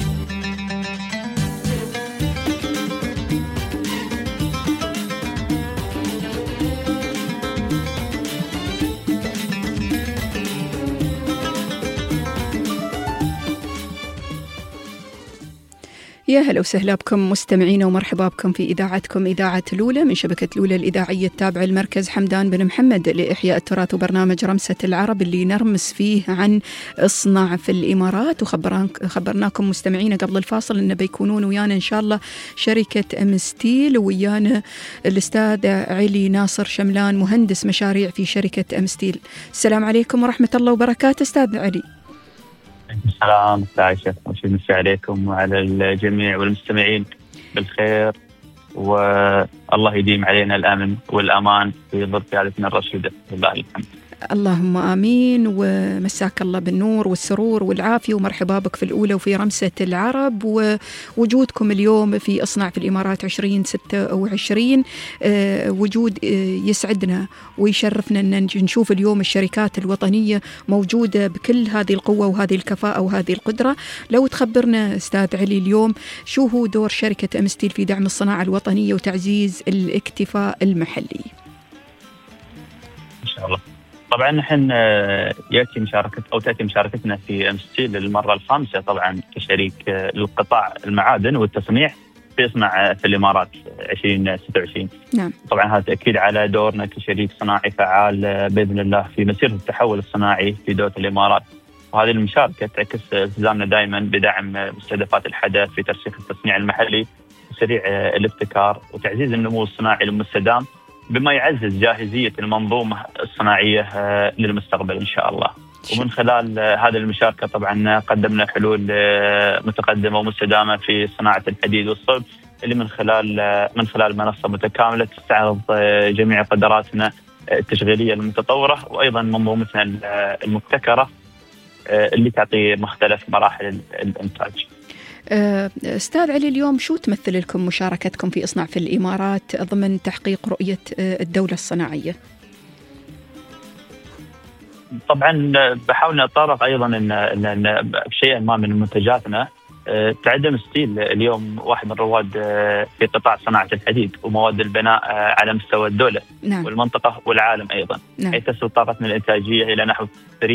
يا هلا وسهلا بكم مستمعينا ومرحبا بكم في إذاعتكم إذاعة لولة من شبكة لولة الإذاعية التابعة للمركز حمدان بن محمد لإحياء التراث، وبرنامج رمسة العرب اللي نرمس فيه عن اصنع في الإمارات. وخبرناكم مستمعينا قبل الفاصل إنه بيكونون ويانا إن شاء الله شركة أمستيل، ويانا الأستاذ علي ناصر شملان مهندس مشاريع في شركة أمستيل. السلام عليكم ورحمة الله وبركاته أستاذ علي. السلام عائشة، ومسي عليكم وعلى الجميع والمستمعين بالخير، والله يديم علينا الأمن والأمان في ظل قيادتنا الرشيدة، لله الحمد. اللهم آمين، ومساك الله بالنور والسرور والعافية، ومرحبا بك في الأولى وفي رمسة العرب، ووجودكم اليوم في أصنع في الإمارات 2026 وجود يسعدنا ويشرفنا أن نشوف اليوم الشركات الوطنية موجودة بكل هذه القوة وهذه الكفاءة وهذه القدرة. لو تخبرنا أستاذ علي اليوم شو هو دور شركة أمستيل في دعم الصناعة الوطنية وتعزيز الاكتفاء المحلي؟ إن شاء الله. طبعا نحن تأتي مشاركتنا في أمستيل للمرة الخامسة طبعا كشريك للقطاع المعادن والتصنيع في إصنع في الإمارات 2026. نعم. طبعا هذا تأكيد على دورنا كشريك صناعي فعال بإذن الله في مسيرة التحول الصناعي في دولة الإمارات. وهذه المشاركة تعكس التزامنا دائما بدعم مستهدفات الحدث في ترسيخ التصنيع المحلي وسريع الابتكار وتعزيز النمو الصناعي المستدام، بما يعزز جاهزية المنظومة الصناعية للمستقبل إن شاء الله. ومن خلال هذه المشاركة طبعا قدمنا حلول متقدمة ومستدامة في صناعة الحديد والصلب، اللي من خلال منصة متكاملة تستعرض جميع قدراتنا التشغيلية المتطورة، وأيضا منظومتنا المبتكرة اللي تعطي مختلف مراحل الإنتاج. أستاذ علي، اليوم شو تمثل لكم مشاركتكم في إصنع في الإمارات ضمن تحقيق رؤية الدولة الصناعية؟ طبعا بحاول نتطرق أيضا إن بشيء ما من منتجاتنا تعد أمستيل اليوم واحد من رواد في قطاع صناعة الحديد ومواد البناء على مستوى الدولة. نعم. والمنطقة والعالم أيضا. نعم. حيث تصل طاقتنا الإنتاجية إلى نحو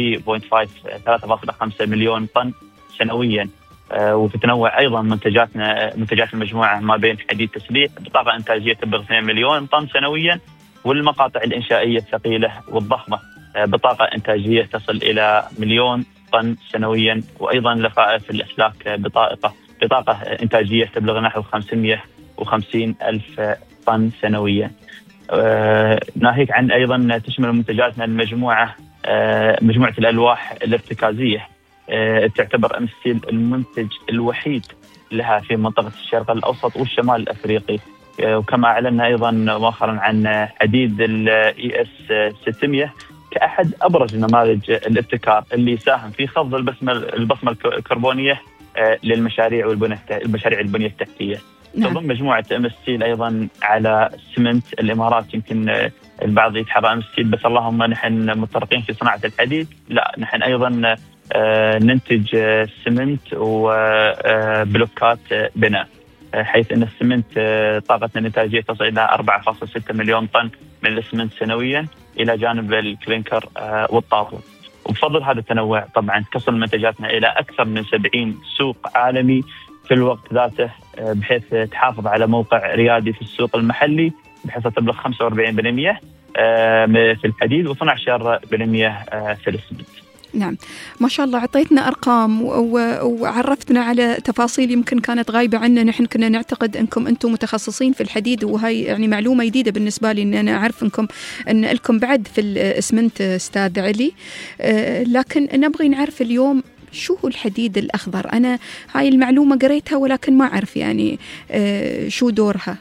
3.5 مليون طن سنويا. وتتنوع أيضا منتجات المجموعة ما بين حديد تسليح بطاقة إنتاجية تبلغ 2 مليون طن سنويا، والمقاطع الإنشائية الثقيلة والضخمة بطاقة إنتاجية تصل إلى 1 مليون طن سنويا، وأيضا لفائف الأسلاك بطاقة إنتاجية تبلغ نحو 550 ألف طن سنويا. ناهيك عن أيضا تشمل منتجاتنا المجموعة مجموعة الألواح الارتكازية تعتبر ام ستيل المنتج الوحيد لها في منطقة الشرق الأوسط والشمال الأفريقي. وكما أعلنا أيضا مؤخرا عن حديد ES 600 كأحد أبرز نماذج الابتكار اللي ساهم في خفض البصمة الكربونية للمشاريع والمشاريع البنية التحتية. تضم مجموعة ام ستيل أيضا على سمنت الإمارات. يمكن البعض يتحرى ام ستيل، بس اللهم نحن متطرقين في صناعة الحديد، لا نحن أيضا ننتج سمنت وبلوكات بناء، حيث أن السمنت طاقتنا الإنتاجية تصل إلى 4.6 مليون طن من السمنت سنويا، إلى جانب الكلينكر والطابو. وبفضل هذا التنوع طبعا تصل منتجاتنا إلى أكثر من 70 سوق عالمي في الوقت ذاته، بحيث تحافظ على موقع ريادي في السوق المحلي، بحيث تبلغ 45% في الحديد و12% في السمنت. نعم، ما شاء الله أعطيتنا أرقام وعرفتنا على تفاصيل يمكن كانت غايبة عنا. نحن كنا نعتقد أنكم أنتم متخصصين في الحديد، وهي يعني معلومة جديدة بالنسبة لي، أن أنا أعرف أن لكم بعد في الإسمنت أستاذ علي. لكن نبغي نعرف اليوم شو هو الحديد الأخضر. أنا هاي المعلومة قريتها ولكن ما أعرف يعني شو دورها.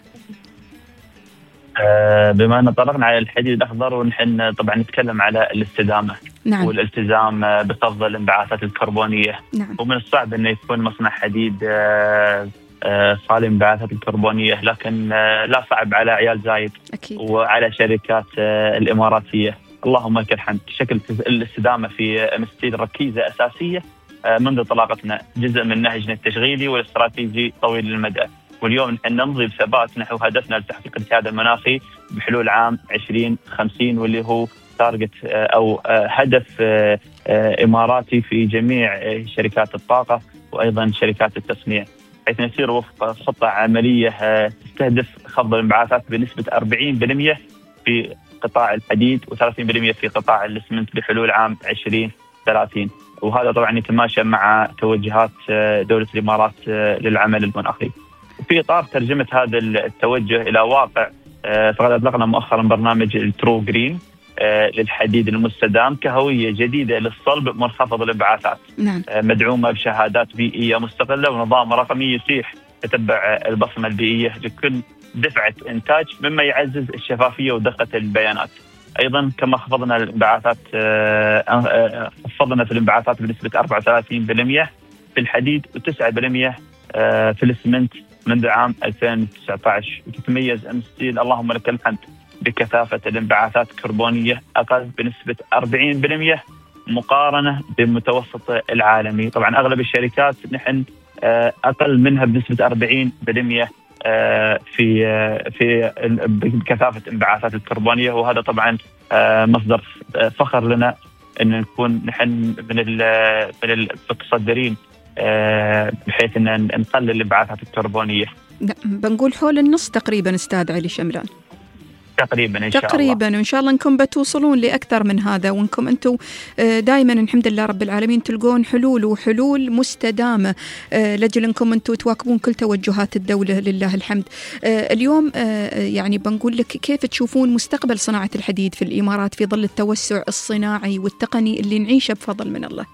بما أن طرقنا على الحديد الأخضر، ونحن طبعا نتكلم على الاستدامة. نعم. والالتزام بخفض الانبعاثات الكربونية. نعم. ومن الصعب أنه يكون مصنع حديد خالي من الانبعاثات الكربونية، لكن لا صعب على عيال زايد. أكيد. وعلى شركات الإماراتية، اللهم لك الحمد. شكل الاستدامة في ام ستيل ركيزة أساسية منذ انطلاقتنا، جزء من نهجنا التشغيلي والاستراتيجي طويل المدى. واليوم نحن نمضي بثبات نحو هدفنا لتحقيق الاتحاد المناخي بحلول عام 2050، واللي هو تارجت أو هدف إماراتي في جميع شركات الطاقة وأيضا شركات التصنيع، حيث نسير وفق خطة عملية تستهدف خفض الانبعاثات بنسبة 40% في قطاع الحديد و30% في قطاع الإسمنت بحلول عام 2030. وهذا طبعا يتماشى مع توجهات دولة الإمارات للعمل المناخي. في إطار ترجمة هذا التوجه إلى واقع، فقد أطلقنا مؤخرا برنامج الترو جرين للحديد المستدام كهوية جديدة للصلب منخفض الانبعاثات. نعم. مدعومة بشهادات بيئية مستقلة ونظام رقمي يتيح تتبع البصمة البيئية لكل دفعة إنتاج، مما يعزز الشفافية ودقة البيانات. أيضا كما خفضنا الانبعاثات، خفضنا في الانبعاثات بنسبة 34% في الحديد و9% في الإسمنت منذ عام 2019. وتتميز ام ستيل اللهم لك الحمد بكثافة الانبعاثات الكربونية أقل بنسبة 40% مقارنة بالمتوسط العالمي. طبعا أغلب الشركات نحن أقل منها بنسبة 40% في بكثافة انبعاثات الكربونية. وهذا طبعا مصدر فخر لنا أن نكون نحن من المتصدرين بحيث أن نقلل الانبعاثات الكربونية. بنقول حول النص تقريبا أستاذ علي شمران. تقريبا إن شاء الله. تقريبا وإن شاء الله أنكم بتوصلون لأكثر من هذا، وأنكم أنتم دائما الحمد لله رب العالمين تلقون حلول مستدامة لأجل أنكم أنتم تواكبون كل توجهات الدولة لله الحمد. اليوم يعني بنقول لك كيف تشوفون مستقبل صناعة الحديد في الإمارات في ظل التوسع الصناعي والتقني اللي نعيشه بفضل من الله؟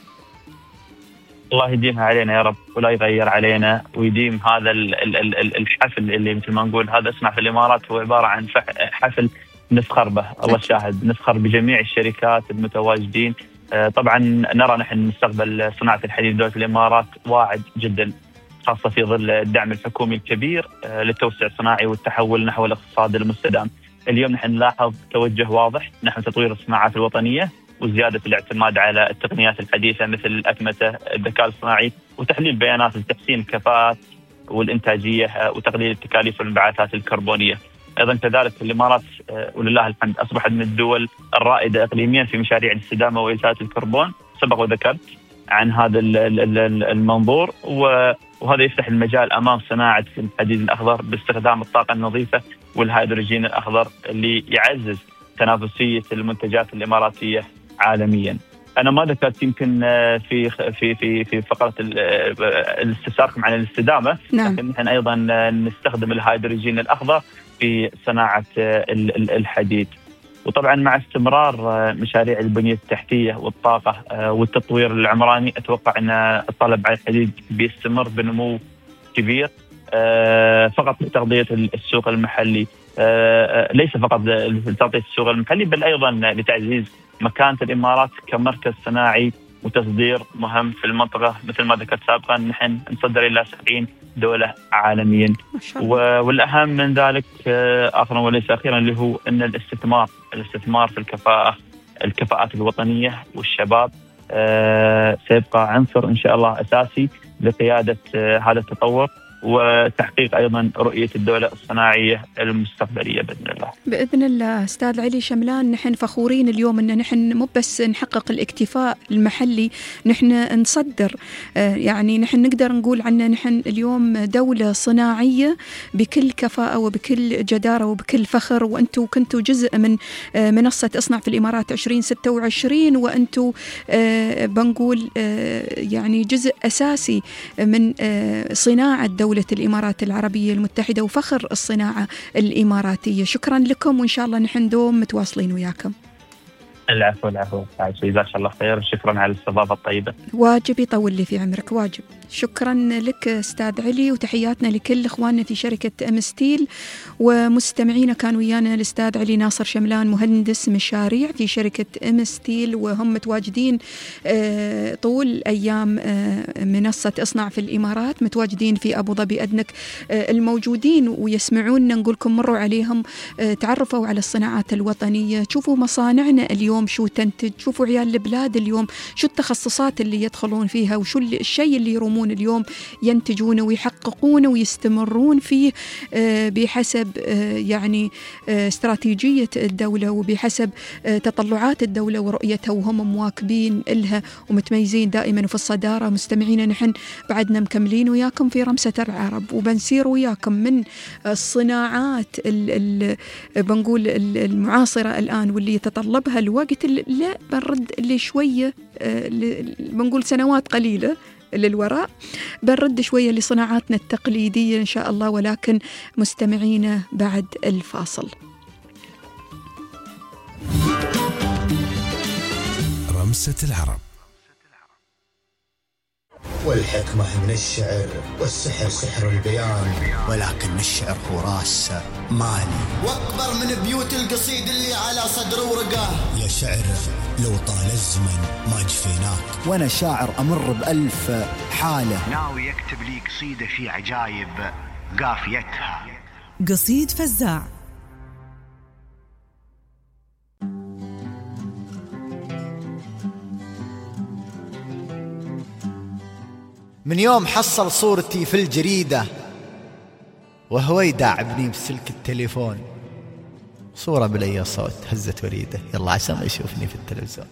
الله يديمها علينا يا رب، ولا يغير علينا، ويديم هذا الحفل اللي مثل ما نقول هذا اسمع في الإمارات هو عبارة عن حفل نفخر به. الله الشاهد، نفخر بجميع الشركات المتواجدين. طبعا نرى نحن مستقبل صناعة الحديد دولة الإمارات واعد جدا، خاصة في ظل الدعم الحكومي الكبير للتوسع الصناعي والتحول نحو الاقتصاد المستدام. اليوم نحن نلاحظ توجه واضح نحو تطوير الصناعات الوطنية وزيادة الاعتماد على التقنيات الحديثة مثل الأكمتة، الذكاء الصناعي، وتحليل بيانات لتحسين الكفاءة والإنتاجية وتقليل التكاليف والانبعاثات الكربونية. أيضا كذلك الإمارات ولله الحمد أصبحت من الدول الرائدة إقليميا في مشاريع الاستدامة وإزالة الكربون. سبق وذكرت عن هذا المنظور، وهذا يفتح المجال أمام صناعة الحديد الأخضر باستخدام الطاقة النظيفة والهيدروجين الأخضر اللي يعزز تنافسية المنتجات الإماراتية عالميا. أنا ما ذكرت يمكن في في في في فقرة الاستفساركم عن الاستدامة، نعم. لكن نحن أيضا نستخدم الهيدروجين الأخضر في صناعة الحديد. وطبعا مع استمرار مشاريع البنية التحتية والطاقة والتطوير العمراني، أتوقع أن الطلب على الحديد بيستمر بنمو كبير، فقط لتغطية السوق المحلي، ليس فقط لتغطية السوق المحلي بل أيضا لتعزيز مكانة الإمارات كمركز صناعي وتصدير مهم في المنطقة. مثل ما ذكرت سابقا نحن نصدر إلى 70 دولة عالميا. والأهم من ذلك آخرا وليس أخيرا اللي هو أن الاستثمار في الكفاءات الوطنية والشباب سيبقى عنصر إن شاء الله أساسي لقيادة هذا التطور وتحقيق أيضا رؤية الدولة الصناعية المستقبلية بإذن الله. بإذن الله. أستاذ علي شملان، نحن فخورين اليوم أن نحن مو بس نحقق الاكتفاء المحلي، نحن نصدر، يعني نحن نقدر نقول عنا نحن اليوم دولة صناعية بكل كفاءة وبكل جدارة وبكل فخر. وأنتوا كنتوا جزء من منصة اصنع في الإمارات 2026، وأنتوا بنقول يعني جزء أساسي من صناعة دولة الإمارات العربية المتحدة وفخر الصناعة الإماراتية. شكرا لكم، وإن شاء الله نحن دوم متواصلين وياكم. العفو جزاك الله خير، شكرا على الاستضافة الطيبة. واجب يطول لي في عمرك، واجب. شكرا لك أستاذ علي، وتحياتنا لكل إخواننا في شركة أمستيل ومستمعينا. كان ويانا الأستاذ علي ناصر شملان، مهندس مشاريع في شركة أمستيل، وهم متواجدين طول أيام منصة اصنع في الإمارات، متواجدين في أبو ظبي أدنك. الموجودين ويسمعوننا نقولكم مروا عليهم، تعرفوا على الصناعات الوطنية، شوفوا مصانعنا اليوم شو تنتج، شوفوا عيال البلاد اليوم شو التخصصات اللي يدخلون فيها وشو الشيء اللي يرومون اليوم ينتجونه ويحققونه ويستمرون فيه بحسب يعني استراتيجية الدولة وبحسب تطلعات الدولة ورؤيتها، وهم مواكبين إلها ومتميزين دائما في الصدارة. مستمعين نحن بعدنا مكملين وياكم في رمسة العرب، وبنسير وياكم من الصناعات بنقول المعاصرة الآن واللي يتطلبها الوقت، لا بنرد اللي شوية بنقول سنوات قليلة للوراء، بنرد شوية لصناعاتنا التقليدية إن شاء الله، ولكن مستمعينا بعد الفاصل. رمسة العرب. والحكمة من الشعر والسحر سحر البيان، ولكن الشعر هو راس مالي واكبر من بيوت القصيد اللي على صدر ورقاه. يا شعر لو طال الزمن ما جفيناك، وانا شاعر امر بألف حالة، ناوي يكتب لي قصيدة في عجايب قافيتها. قصيد فزاع. من يوم حصل صورتي في الجريدة وهو يداعبني بسلك التليفون، صورة بلي صوت هزت وريده، يلا عسى ما يشوفني في التلفزيون.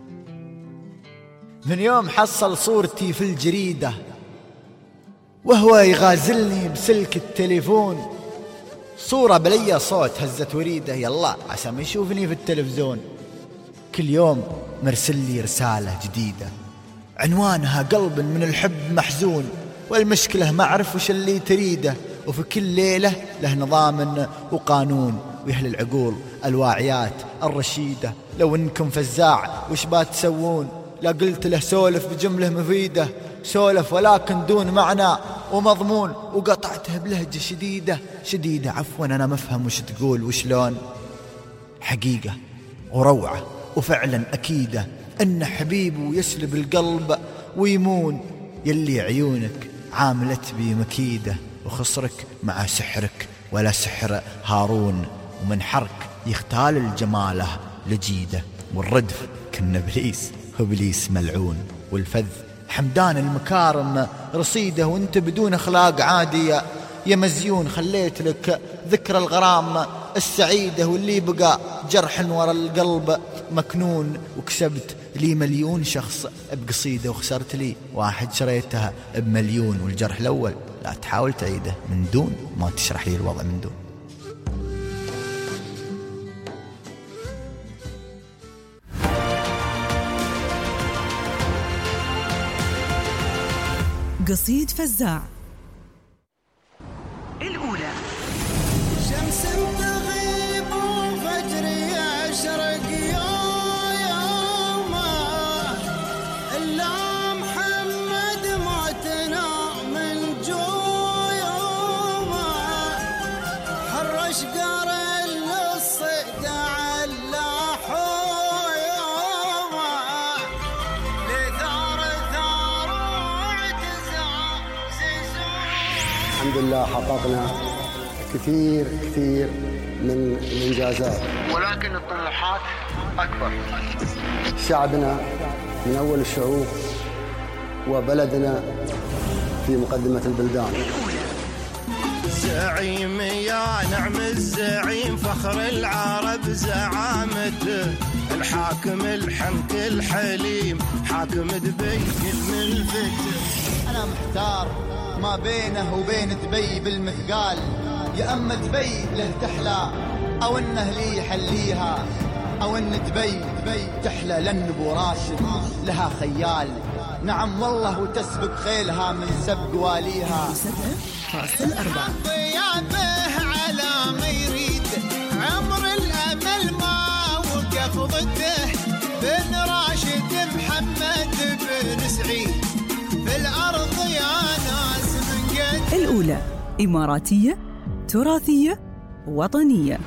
من يوم حصل صورتي في الجريدة وهو يغازلني بسلك التليفون، صورة بلي صوت هزت وريده، يلا عسى ما يشوفني في التلفزيون. كل يوم مرسل لي رسالة جديدة عنوانها قلب من الحب محزون، والمشكلة ما أعرف وش اللي تريده، وفي كل ليلة له نظام وقانون، ويهل العقول الواعيات الرشيدة. لو إنكم فزاع وش باتسوون؟ لا قلت له سولف بجملة مفيدة، سولف ولكن دون معنى ومضمون، وقطعته بلهجة شديدة عفوا أنا مفهم وش تقول وشلون. حقيقة وروعة وفعلا أكيدة أن حبيبه يسلب القلب ويمون، يلي عيونك عاملت بي مكيدة، وخصرك مع سحرك ولا سحر هارون، ومن حرك يختال الجماله لجيدة، والردف كنا إبليس ملعون، والفذ حمدان المكارم رصيده، وانت بدون أخلاق عادية يا مزيون، خليت لك ذكرى الغرام السعيدة، واللي بقى جرح ورا القلب مكنون، وكسبت لي 1,000,000 شخص بقصيدة، وخسرت لي 1 شريتها ب1,000,000، والجرح الأول لا تحاول تعيده من دون ما تشرح لي الوضع من دون. قصيد فزاع الأولى. شمس تغيب وفجر يعشق الحمد لله حققنا كثير من الإنجازات، ولكن الطموحات أكبر. شعبنا من أول الشعوب وبلدنا في مقدمة البلدان. زعيم يا نعم الزعيم فخر العرب زعامته، الحاكم الحنك الحليم حاكم دبي الملفت. أنا محتار ما بينه وبين دبي بالمثقال، يا أما دبي له تحلى أو إنه لي يحليها، أو إن دبي تحلى لأن أبو راشد لها خيال. نعم والله وتسبق خيلها من سبق واليها. ضيافه على ما يريد عمر الأمل ما وقف ضده، بن راشد محمد بن سعيد في الأرض يا ناس من قد. الأولى إماراتية تراثية وطنية.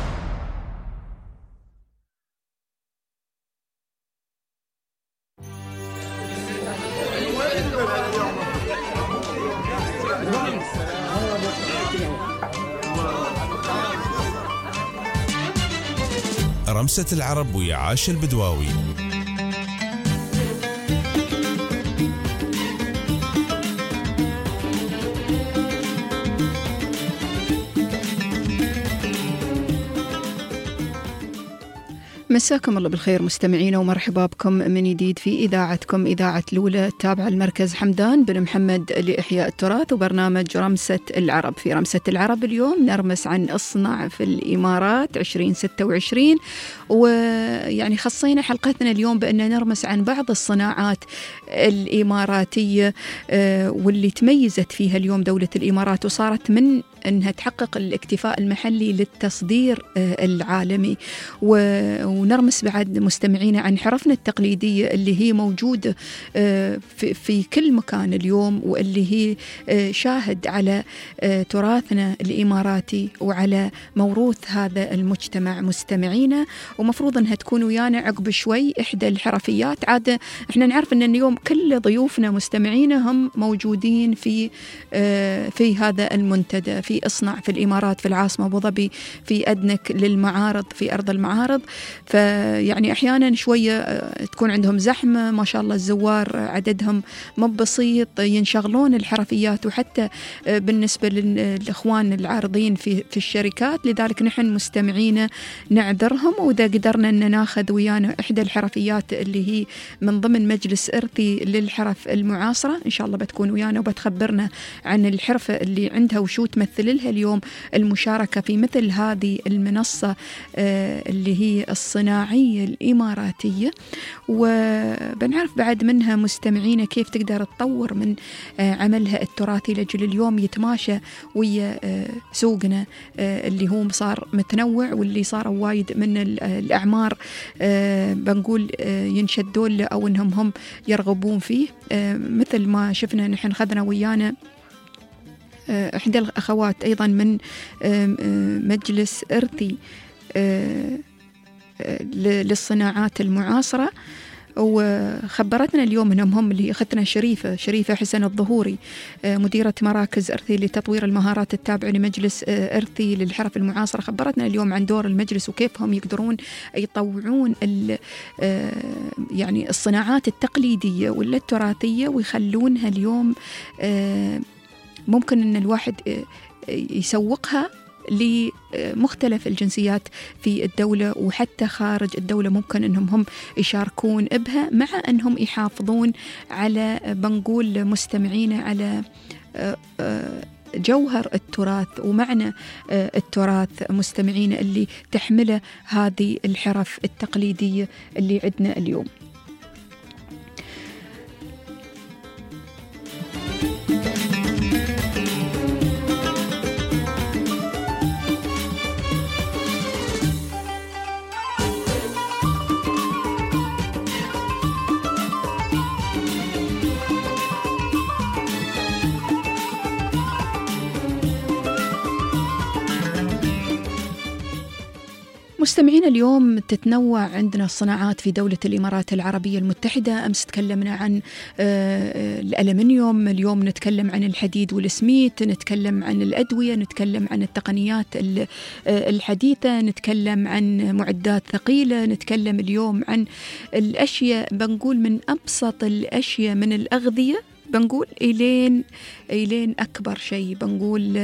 رمسة العرب ويا عاش البدواوي. مساكم الله بالخير مستمعينا، ومرحبا بكم من جديد في إذاعتكم إذاعة لولة التابعة المركز حمدان بن محمد لإحياء التراث، وبرنامج رمسة العرب. في رمسة العرب اليوم نرمس عن اصنع في الإمارات 2026، ويعني خصينا حلقتنا اليوم بأن نرمس عن بعض الصناعات الإماراتية واللي تميزت فيها اليوم دولة الإمارات، وصارت من أنها تحقق الاكتفاء المحلي للتصدير العالمي. ونرمس بعد مستمعينا عن حرفنا التقليدية اللي هي موجودة في كل مكان اليوم، واللي هي شاهد على تراثنا الإماراتي وعلى موروث هذا المجتمع. مستمعينا ومفروض أنها تكون ويانا عقب شوي إحدى الحرفيات. عادة إحنا نعرف أن اليوم كل ضيوفنا مستمعينا هم موجودين في هذا المنتدى، في اصنع في الإمارات، في العاصمة أبو ظبي، في أدنك للمعارض، في أرض المعارض. فيعني أحيانا شوية تكون عندهم زحمة، ما شاء الله الزوار عددهم مو بسيط، ينشغلون الحرفيات، وحتى بالنسبة للإخوان العارضين في الشركات. لذلك نحن مستمعين نعذرهم، وإذا قدرنا أن ناخذ ويانا إحدى الحرفيات اللي هي من ضمن مجلس إرثي للحرف المعاصرة، إن شاء الله بتكون ويانا وبتخبرنا عن الحرفة اللي عندها وشو تمثل لها اليوم المشاركة في مثل هذه المنصة اللي هي الصناعية الإماراتية. وبنعرف بعد منها مستمعين كيف تقدر تطور من عملها التراثي لجل اليوم يتماشى ويا سوقنا اللي هو صار متنوع، واللي صار وايد من الأعمار بنقول ينشدون له أو إنهم هم يرغبون فيه. مثل ما شفنا نحن خذنا ويانا إحدى الأخوات أيضا من مجلس إرثي للصناعات المعاصرة، وخبرتنا اليوم انهم هم اللي اخذنا شريفة حسن الظهوري، مديرة مراكز إرثي لتطوير المهارات التابعة لمجلس إرثي للحرف المعاصرة. خبرتنا اليوم عن دور المجلس وكيف هم يقدرون يطوعون يعني الصناعات التقليدية ولا التراثية ويخلونها اليوم ممكن ان الواحد يسوقها لمختلف الجنسيات في الدولة وحتى خارج الدولة، ممكن أنهم هم يشاركون بها، مع أنهم يحافظون على بنقول مستمعين على جوهر التراث ومعنى التراث مستمعين اللي تحمله هذه الحرف التقليدية اللي عندنا اليوم. مستمعين، اليوم تتنوع عندنا الصناعات في دولة الإمارات العربية المتحدة. أمس تكلمنا عن الألمنيوم، اليوم نتكلم عن الحديد والإسميت، نتكلم عن الأدوية، نتكلم عن التقنيات الحديثة، نتكلم عن معدات ثقيلة، نتكلم اليوم عن الأشياء بنقول من أبسط الأشياء من الأغذية بنقول إلين أكبر شيء بنقول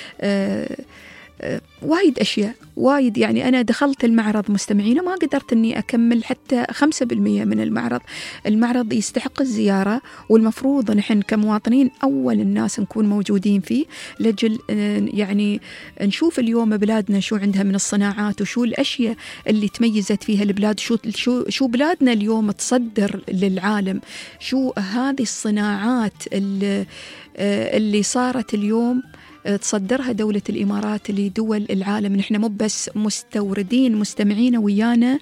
وايد أشياء وايد. يعني أنا دخلت المعرض مستمعين ما قدرت أني أكمل حتى 5% من المعرض يستحق الزيارة، والمفروض نحن كمواطنين أول الناس نكون موجودين فيه لجل يعني نشوف اليوم بلادنا شو عندها من الصناعات وشو الأشياء اللي تميزت فيها البلاد، شو بلادنا اليوم تصدر للعالم، شو هذه الصناعات اللي صارت اليوم تصدرها دولة الإمارات لدول العالم. نحن مو بس مستوردين، مستمعين ويانا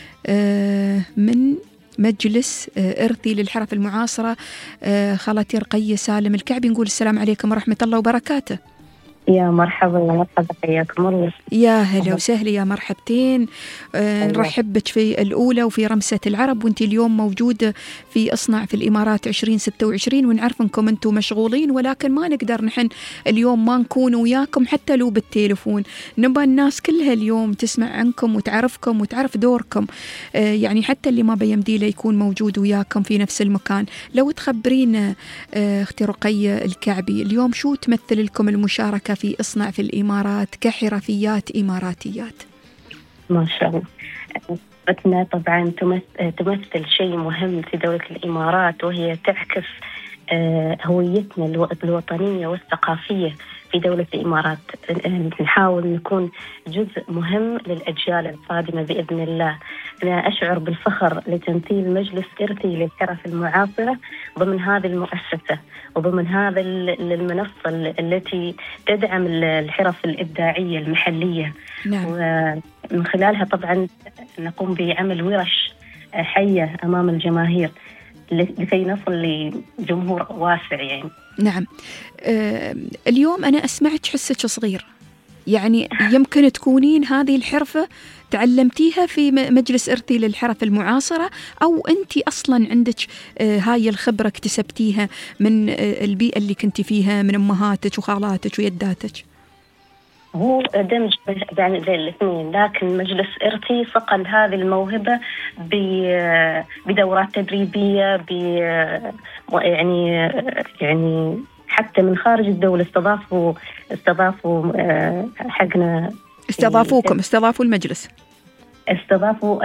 من مجلس إرثي للحرف المعاصرة خالتي رقية سالم الكعبي. نقول السلام عليكم ورحمة الله وبركاته. يا مرحبا حياكم الله. يا هلا وسهلا، يا مرحبتين. نرحب بك في الأولى وفي رمسة العرب، وانت اليوم موجودة في أصنع في الإمارات 2026، ونعرف انكم انتم مشغولين، ولكن ما نقدر نحن اليوم ما نكون وياكم حتى لو بالتليفون. نبى الناس كلها اليوم تسمع عنكم وتعرفكم وتعرف دوركم، يعني حتى اللي ما بيمديله يكون موجود وياكم في نفس المكان. لو تخبرينا اختي رقية الكعبي، اليوم شو تمثل لكم المشاركة في اصنع في الإمارات كحرفيات إماراتيات؟ ما شاء الله. بتنا طبعا تمثل شيء مهم في دولة الإمارات، وهي تعكس هويتنا الوطنية والثقافية في دولة الإمارات. نحاول نكون جزء مهم للأجيال القادمة بإذن الله. أنا أشعر بالفخر لتمثيل مجلس إرثي للحرف المعاصرة ضمن هذه المؤسسة وضمن هذا المنصة التي تدعم الحرف الإبداعية المحلية. نعم. ومن خلالها طبعا نقوم بعمل ورش حية أمام الجماهير لكي نصل لجمهور واسع يعني. نعم. اليوم أنا أسمعك حسك صغير، يعني يمكن تكونين هذه الحرفة تعلمتيها في مجلس إرثي للحرف المعاصرة، أو أنت أصلا عندك هاي الخبرة اكتسبتيها من البيئة اللي كنت فيها من أمهاتك وخالاتك ويداتك؟ هو دمج بين الاثنين، لكن مجلس إرثي صقل هذه الموهبة بدورات تدريبية، يعني حتى من خارج الدولة استضافوا حقنا، استضافوا المجلس، استضافوا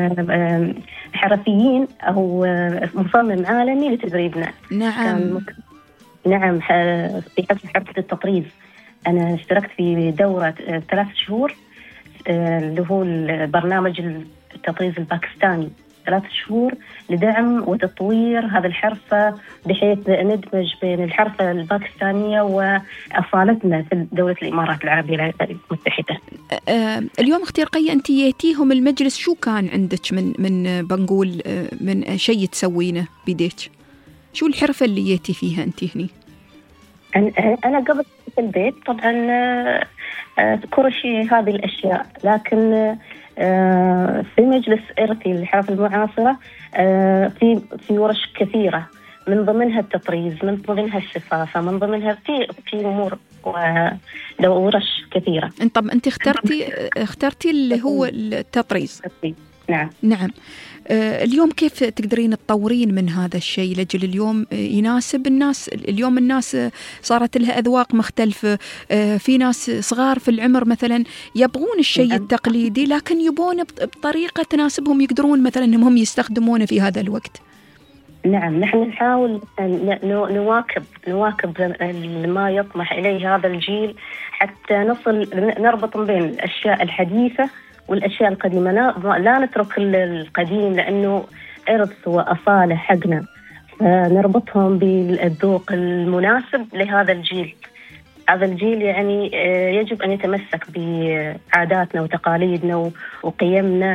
حرفيين أو مصمم عالمي لتدريبنا. نعم. نعم. في حرفة التطريز أنا اشتركت في دورة 3 شهور اللي هو البرنامج التطريز الباكستاني، 3 شهور لدعم وتطوير هذا الحرفة، بحيث ندمج بين الحرفة الباكستانية وأصالتنا في دولة الإمارات العربية المتحدة. اليوم اختي رقية، أنت ياتيهم المجلس، شو كان عندك من بنقول من شيء تسوينه بيديك؟ شو الحرفة اللي ياتي فيها أنت هني؟ أنا قبل في البيت طبعا كرشي هذه الأشياء، لكن في مجلس إرثي للحرف المعاصرة في ورش كثيرة، من ضمنها التطريز، من ضمنها الشفافة، من ضمنها في أمور ورش كثيرة. طب أنت اخترتي اللي هو التطريز. نعم. اليوم كيف تقدرين تطورين من هذا الشيء لجل اليوم يناسب الناس؟ اليوم الناس صارت لها أذواق مختلفة، في ناس صغار في العمر مثلا يبغون الشيء التقليدي لكن يبون بطريقة تناسبهم، يقدرون مثلا أنهم يستخدمونه في هذا الوقت. نعم، نحن نحاول نواكب ما يطمح إليه هذا الجيل، حتى نربط بين الأشياء الحديثة والأشياء القديمة. لا نترك القديم لأنه إرث وأصالة حقنا، نربطهم بالذوق المناسب لهذا الجيل. هذا الجيل يعني يجب أن يتمسك بعاداتنا وتقاليدنا وقيمنا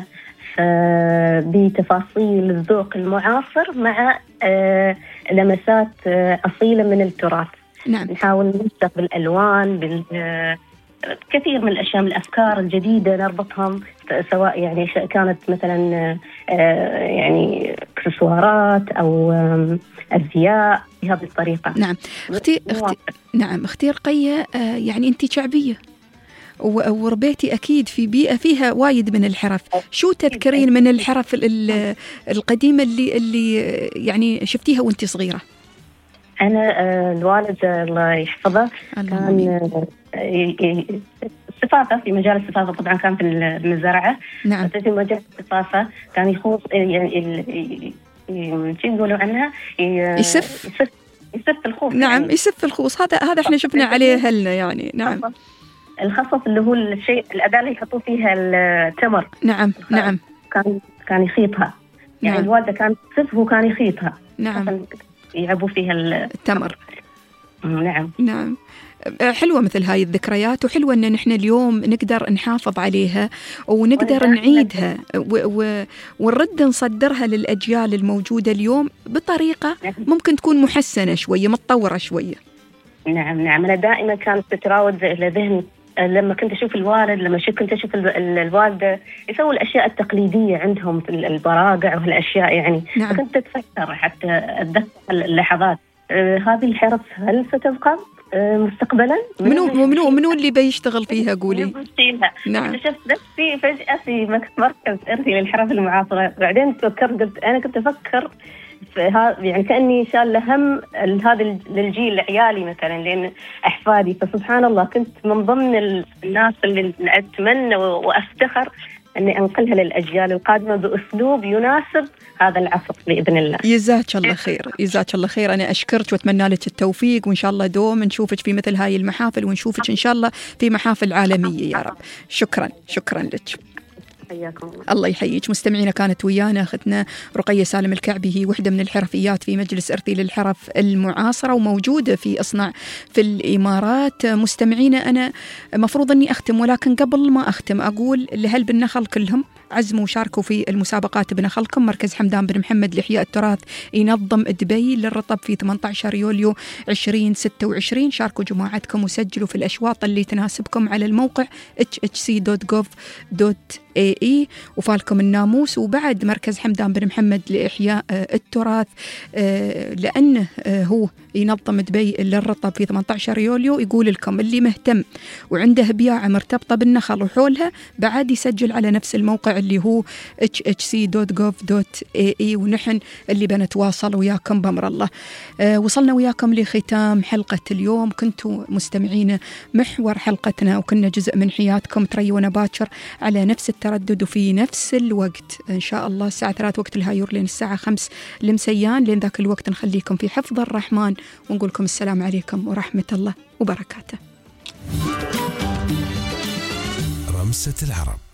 بتفاصيل الذوق المعاصر مع لمسات أصيلة من التراث. نعم. نحاول ننسق بالألوان كثير من الأشياء، من الأفكار الجديدة نربطهم سواء يعني كانت مثلا يعني اكسسوارات أو أزياء بهذه الطريقة. نعم أختي رقية، يعني أنت شعبية وربيتي أكيد في بيئة فيها وايد من الحرف، شو تذكرين من الحرف القديمة اللي يعني شفتيها وانت صغيرة؟ أنا الوالد الله يحفظه كان السفافة، في مجال السفافة طبعا كان في المزارعة. نعم. في مجال السفافة كان يخوض يعني شو يقولوا عنها، يسف الخوص. نعم يعني. يسف الخوص، هذا احنا شفنا عليه أهلنا يعني. نعم. الخصص اللي هو الشيء الأداة اللي يحطوا فيها التمر. نعم. نعم. كان يخيطها. يعني نعم. الوالدة كانت تسف وهو كان يخيطها. نعم. يعبوا فيها التمر. نعم. نعم. حلوة مثل هاي الذكريات، وحلوة أن نحن اليوم نقدر نحافظ عليها ونقدر نعيدها ونرد نصدرها للأجيال الموجودة اليوم بطريقة ممكن تكون محسنة شوية، متطورة شوية. نعم. أنا دائما كانت تتراود إلى ذهن لما كنت أشوف الوالد، كنت أشوف الوالدة يسوي الأشياء التقليدية عندهم في البراقع وهالأشياء يعني. نعم. كنت أتفكر حتى أتذكر اللحظات. هذه الحرف هل ستبقى مستقبلا؟ منو اللي بيشتغل فيها؟ قولي. نعم. اكتشفت نفسي فجأة في مركز إرثي للحرف المعاصرة. بعدين فكرت، قلت أنا كنت أفكر في هذا، يعني كأني شايلة هم هذا للجيل لعيالي مثلا، لأن أحفادي. فسبحان الله كنت من ضمن الناس اللي أتمنى وأفتخر أني أنقلها للأجيال القادمة بأسلوب يناسب هذا العصر بإذن الله. يجزاك الله خير، يجزاك الله خير. أنا أشكرك وأتمنى لك التوفيق، وإن شاء الله دوم نشوفك في مثل هاي المحافل، ونشوفك إن شاء الله في محافل عالمية يا رب. شكرا لك. حياكم الله يحييك. مستمعينا، كانت ويانا أختنا رقية سالم الكعبي، هي وحدة من الحرفيات في مجلس إرثي للحرف المعاصرة وموجودة في إصنع في الإمارات. مستمعينا، أنا مفروض أني أختم، ولكن قبل ما أختم أقول لهل بالنخل كلهم عزموا وشاركوا في المسابقات بنخلكم. مركز حمدان بن محمد لإحياء التراث ينظم دبي للرطب في 18 يوليو 2026. شاركوا جماعتكم وسجلوا في الأشواط اللي تناسبكم على الموقع hhc.gov.ae وفالكم الناموس. وبعد مركز حمدان بن محمد لإحياء التراث لأنه هو ينظم دبي للرطب في 18 يوليو، يقول لكم اللي مهتم وعنده بياعة مرتبطة بالنخل وحولها بعد يسجل على نفس الموقع اللي هو hhc.gov.ae، ونحن اللي بنتواصل وياكم بأمر الله. وصلنا وياكم لختام حلقة اليوم. كنتوا مستمعين محور حلقتنا وكنا جزء من حياتكم. تريونا باكر على نفس التردد وفي نفس الوقت إن شاء الله، الساعة 3 وقت الهايور لين الساعة 5 المسيان. لين ذاك الوقت نخليكم في حفظ الرحمن ونقولكم السلام عليكم ورحمة الله وبركاته. رمسة العرب.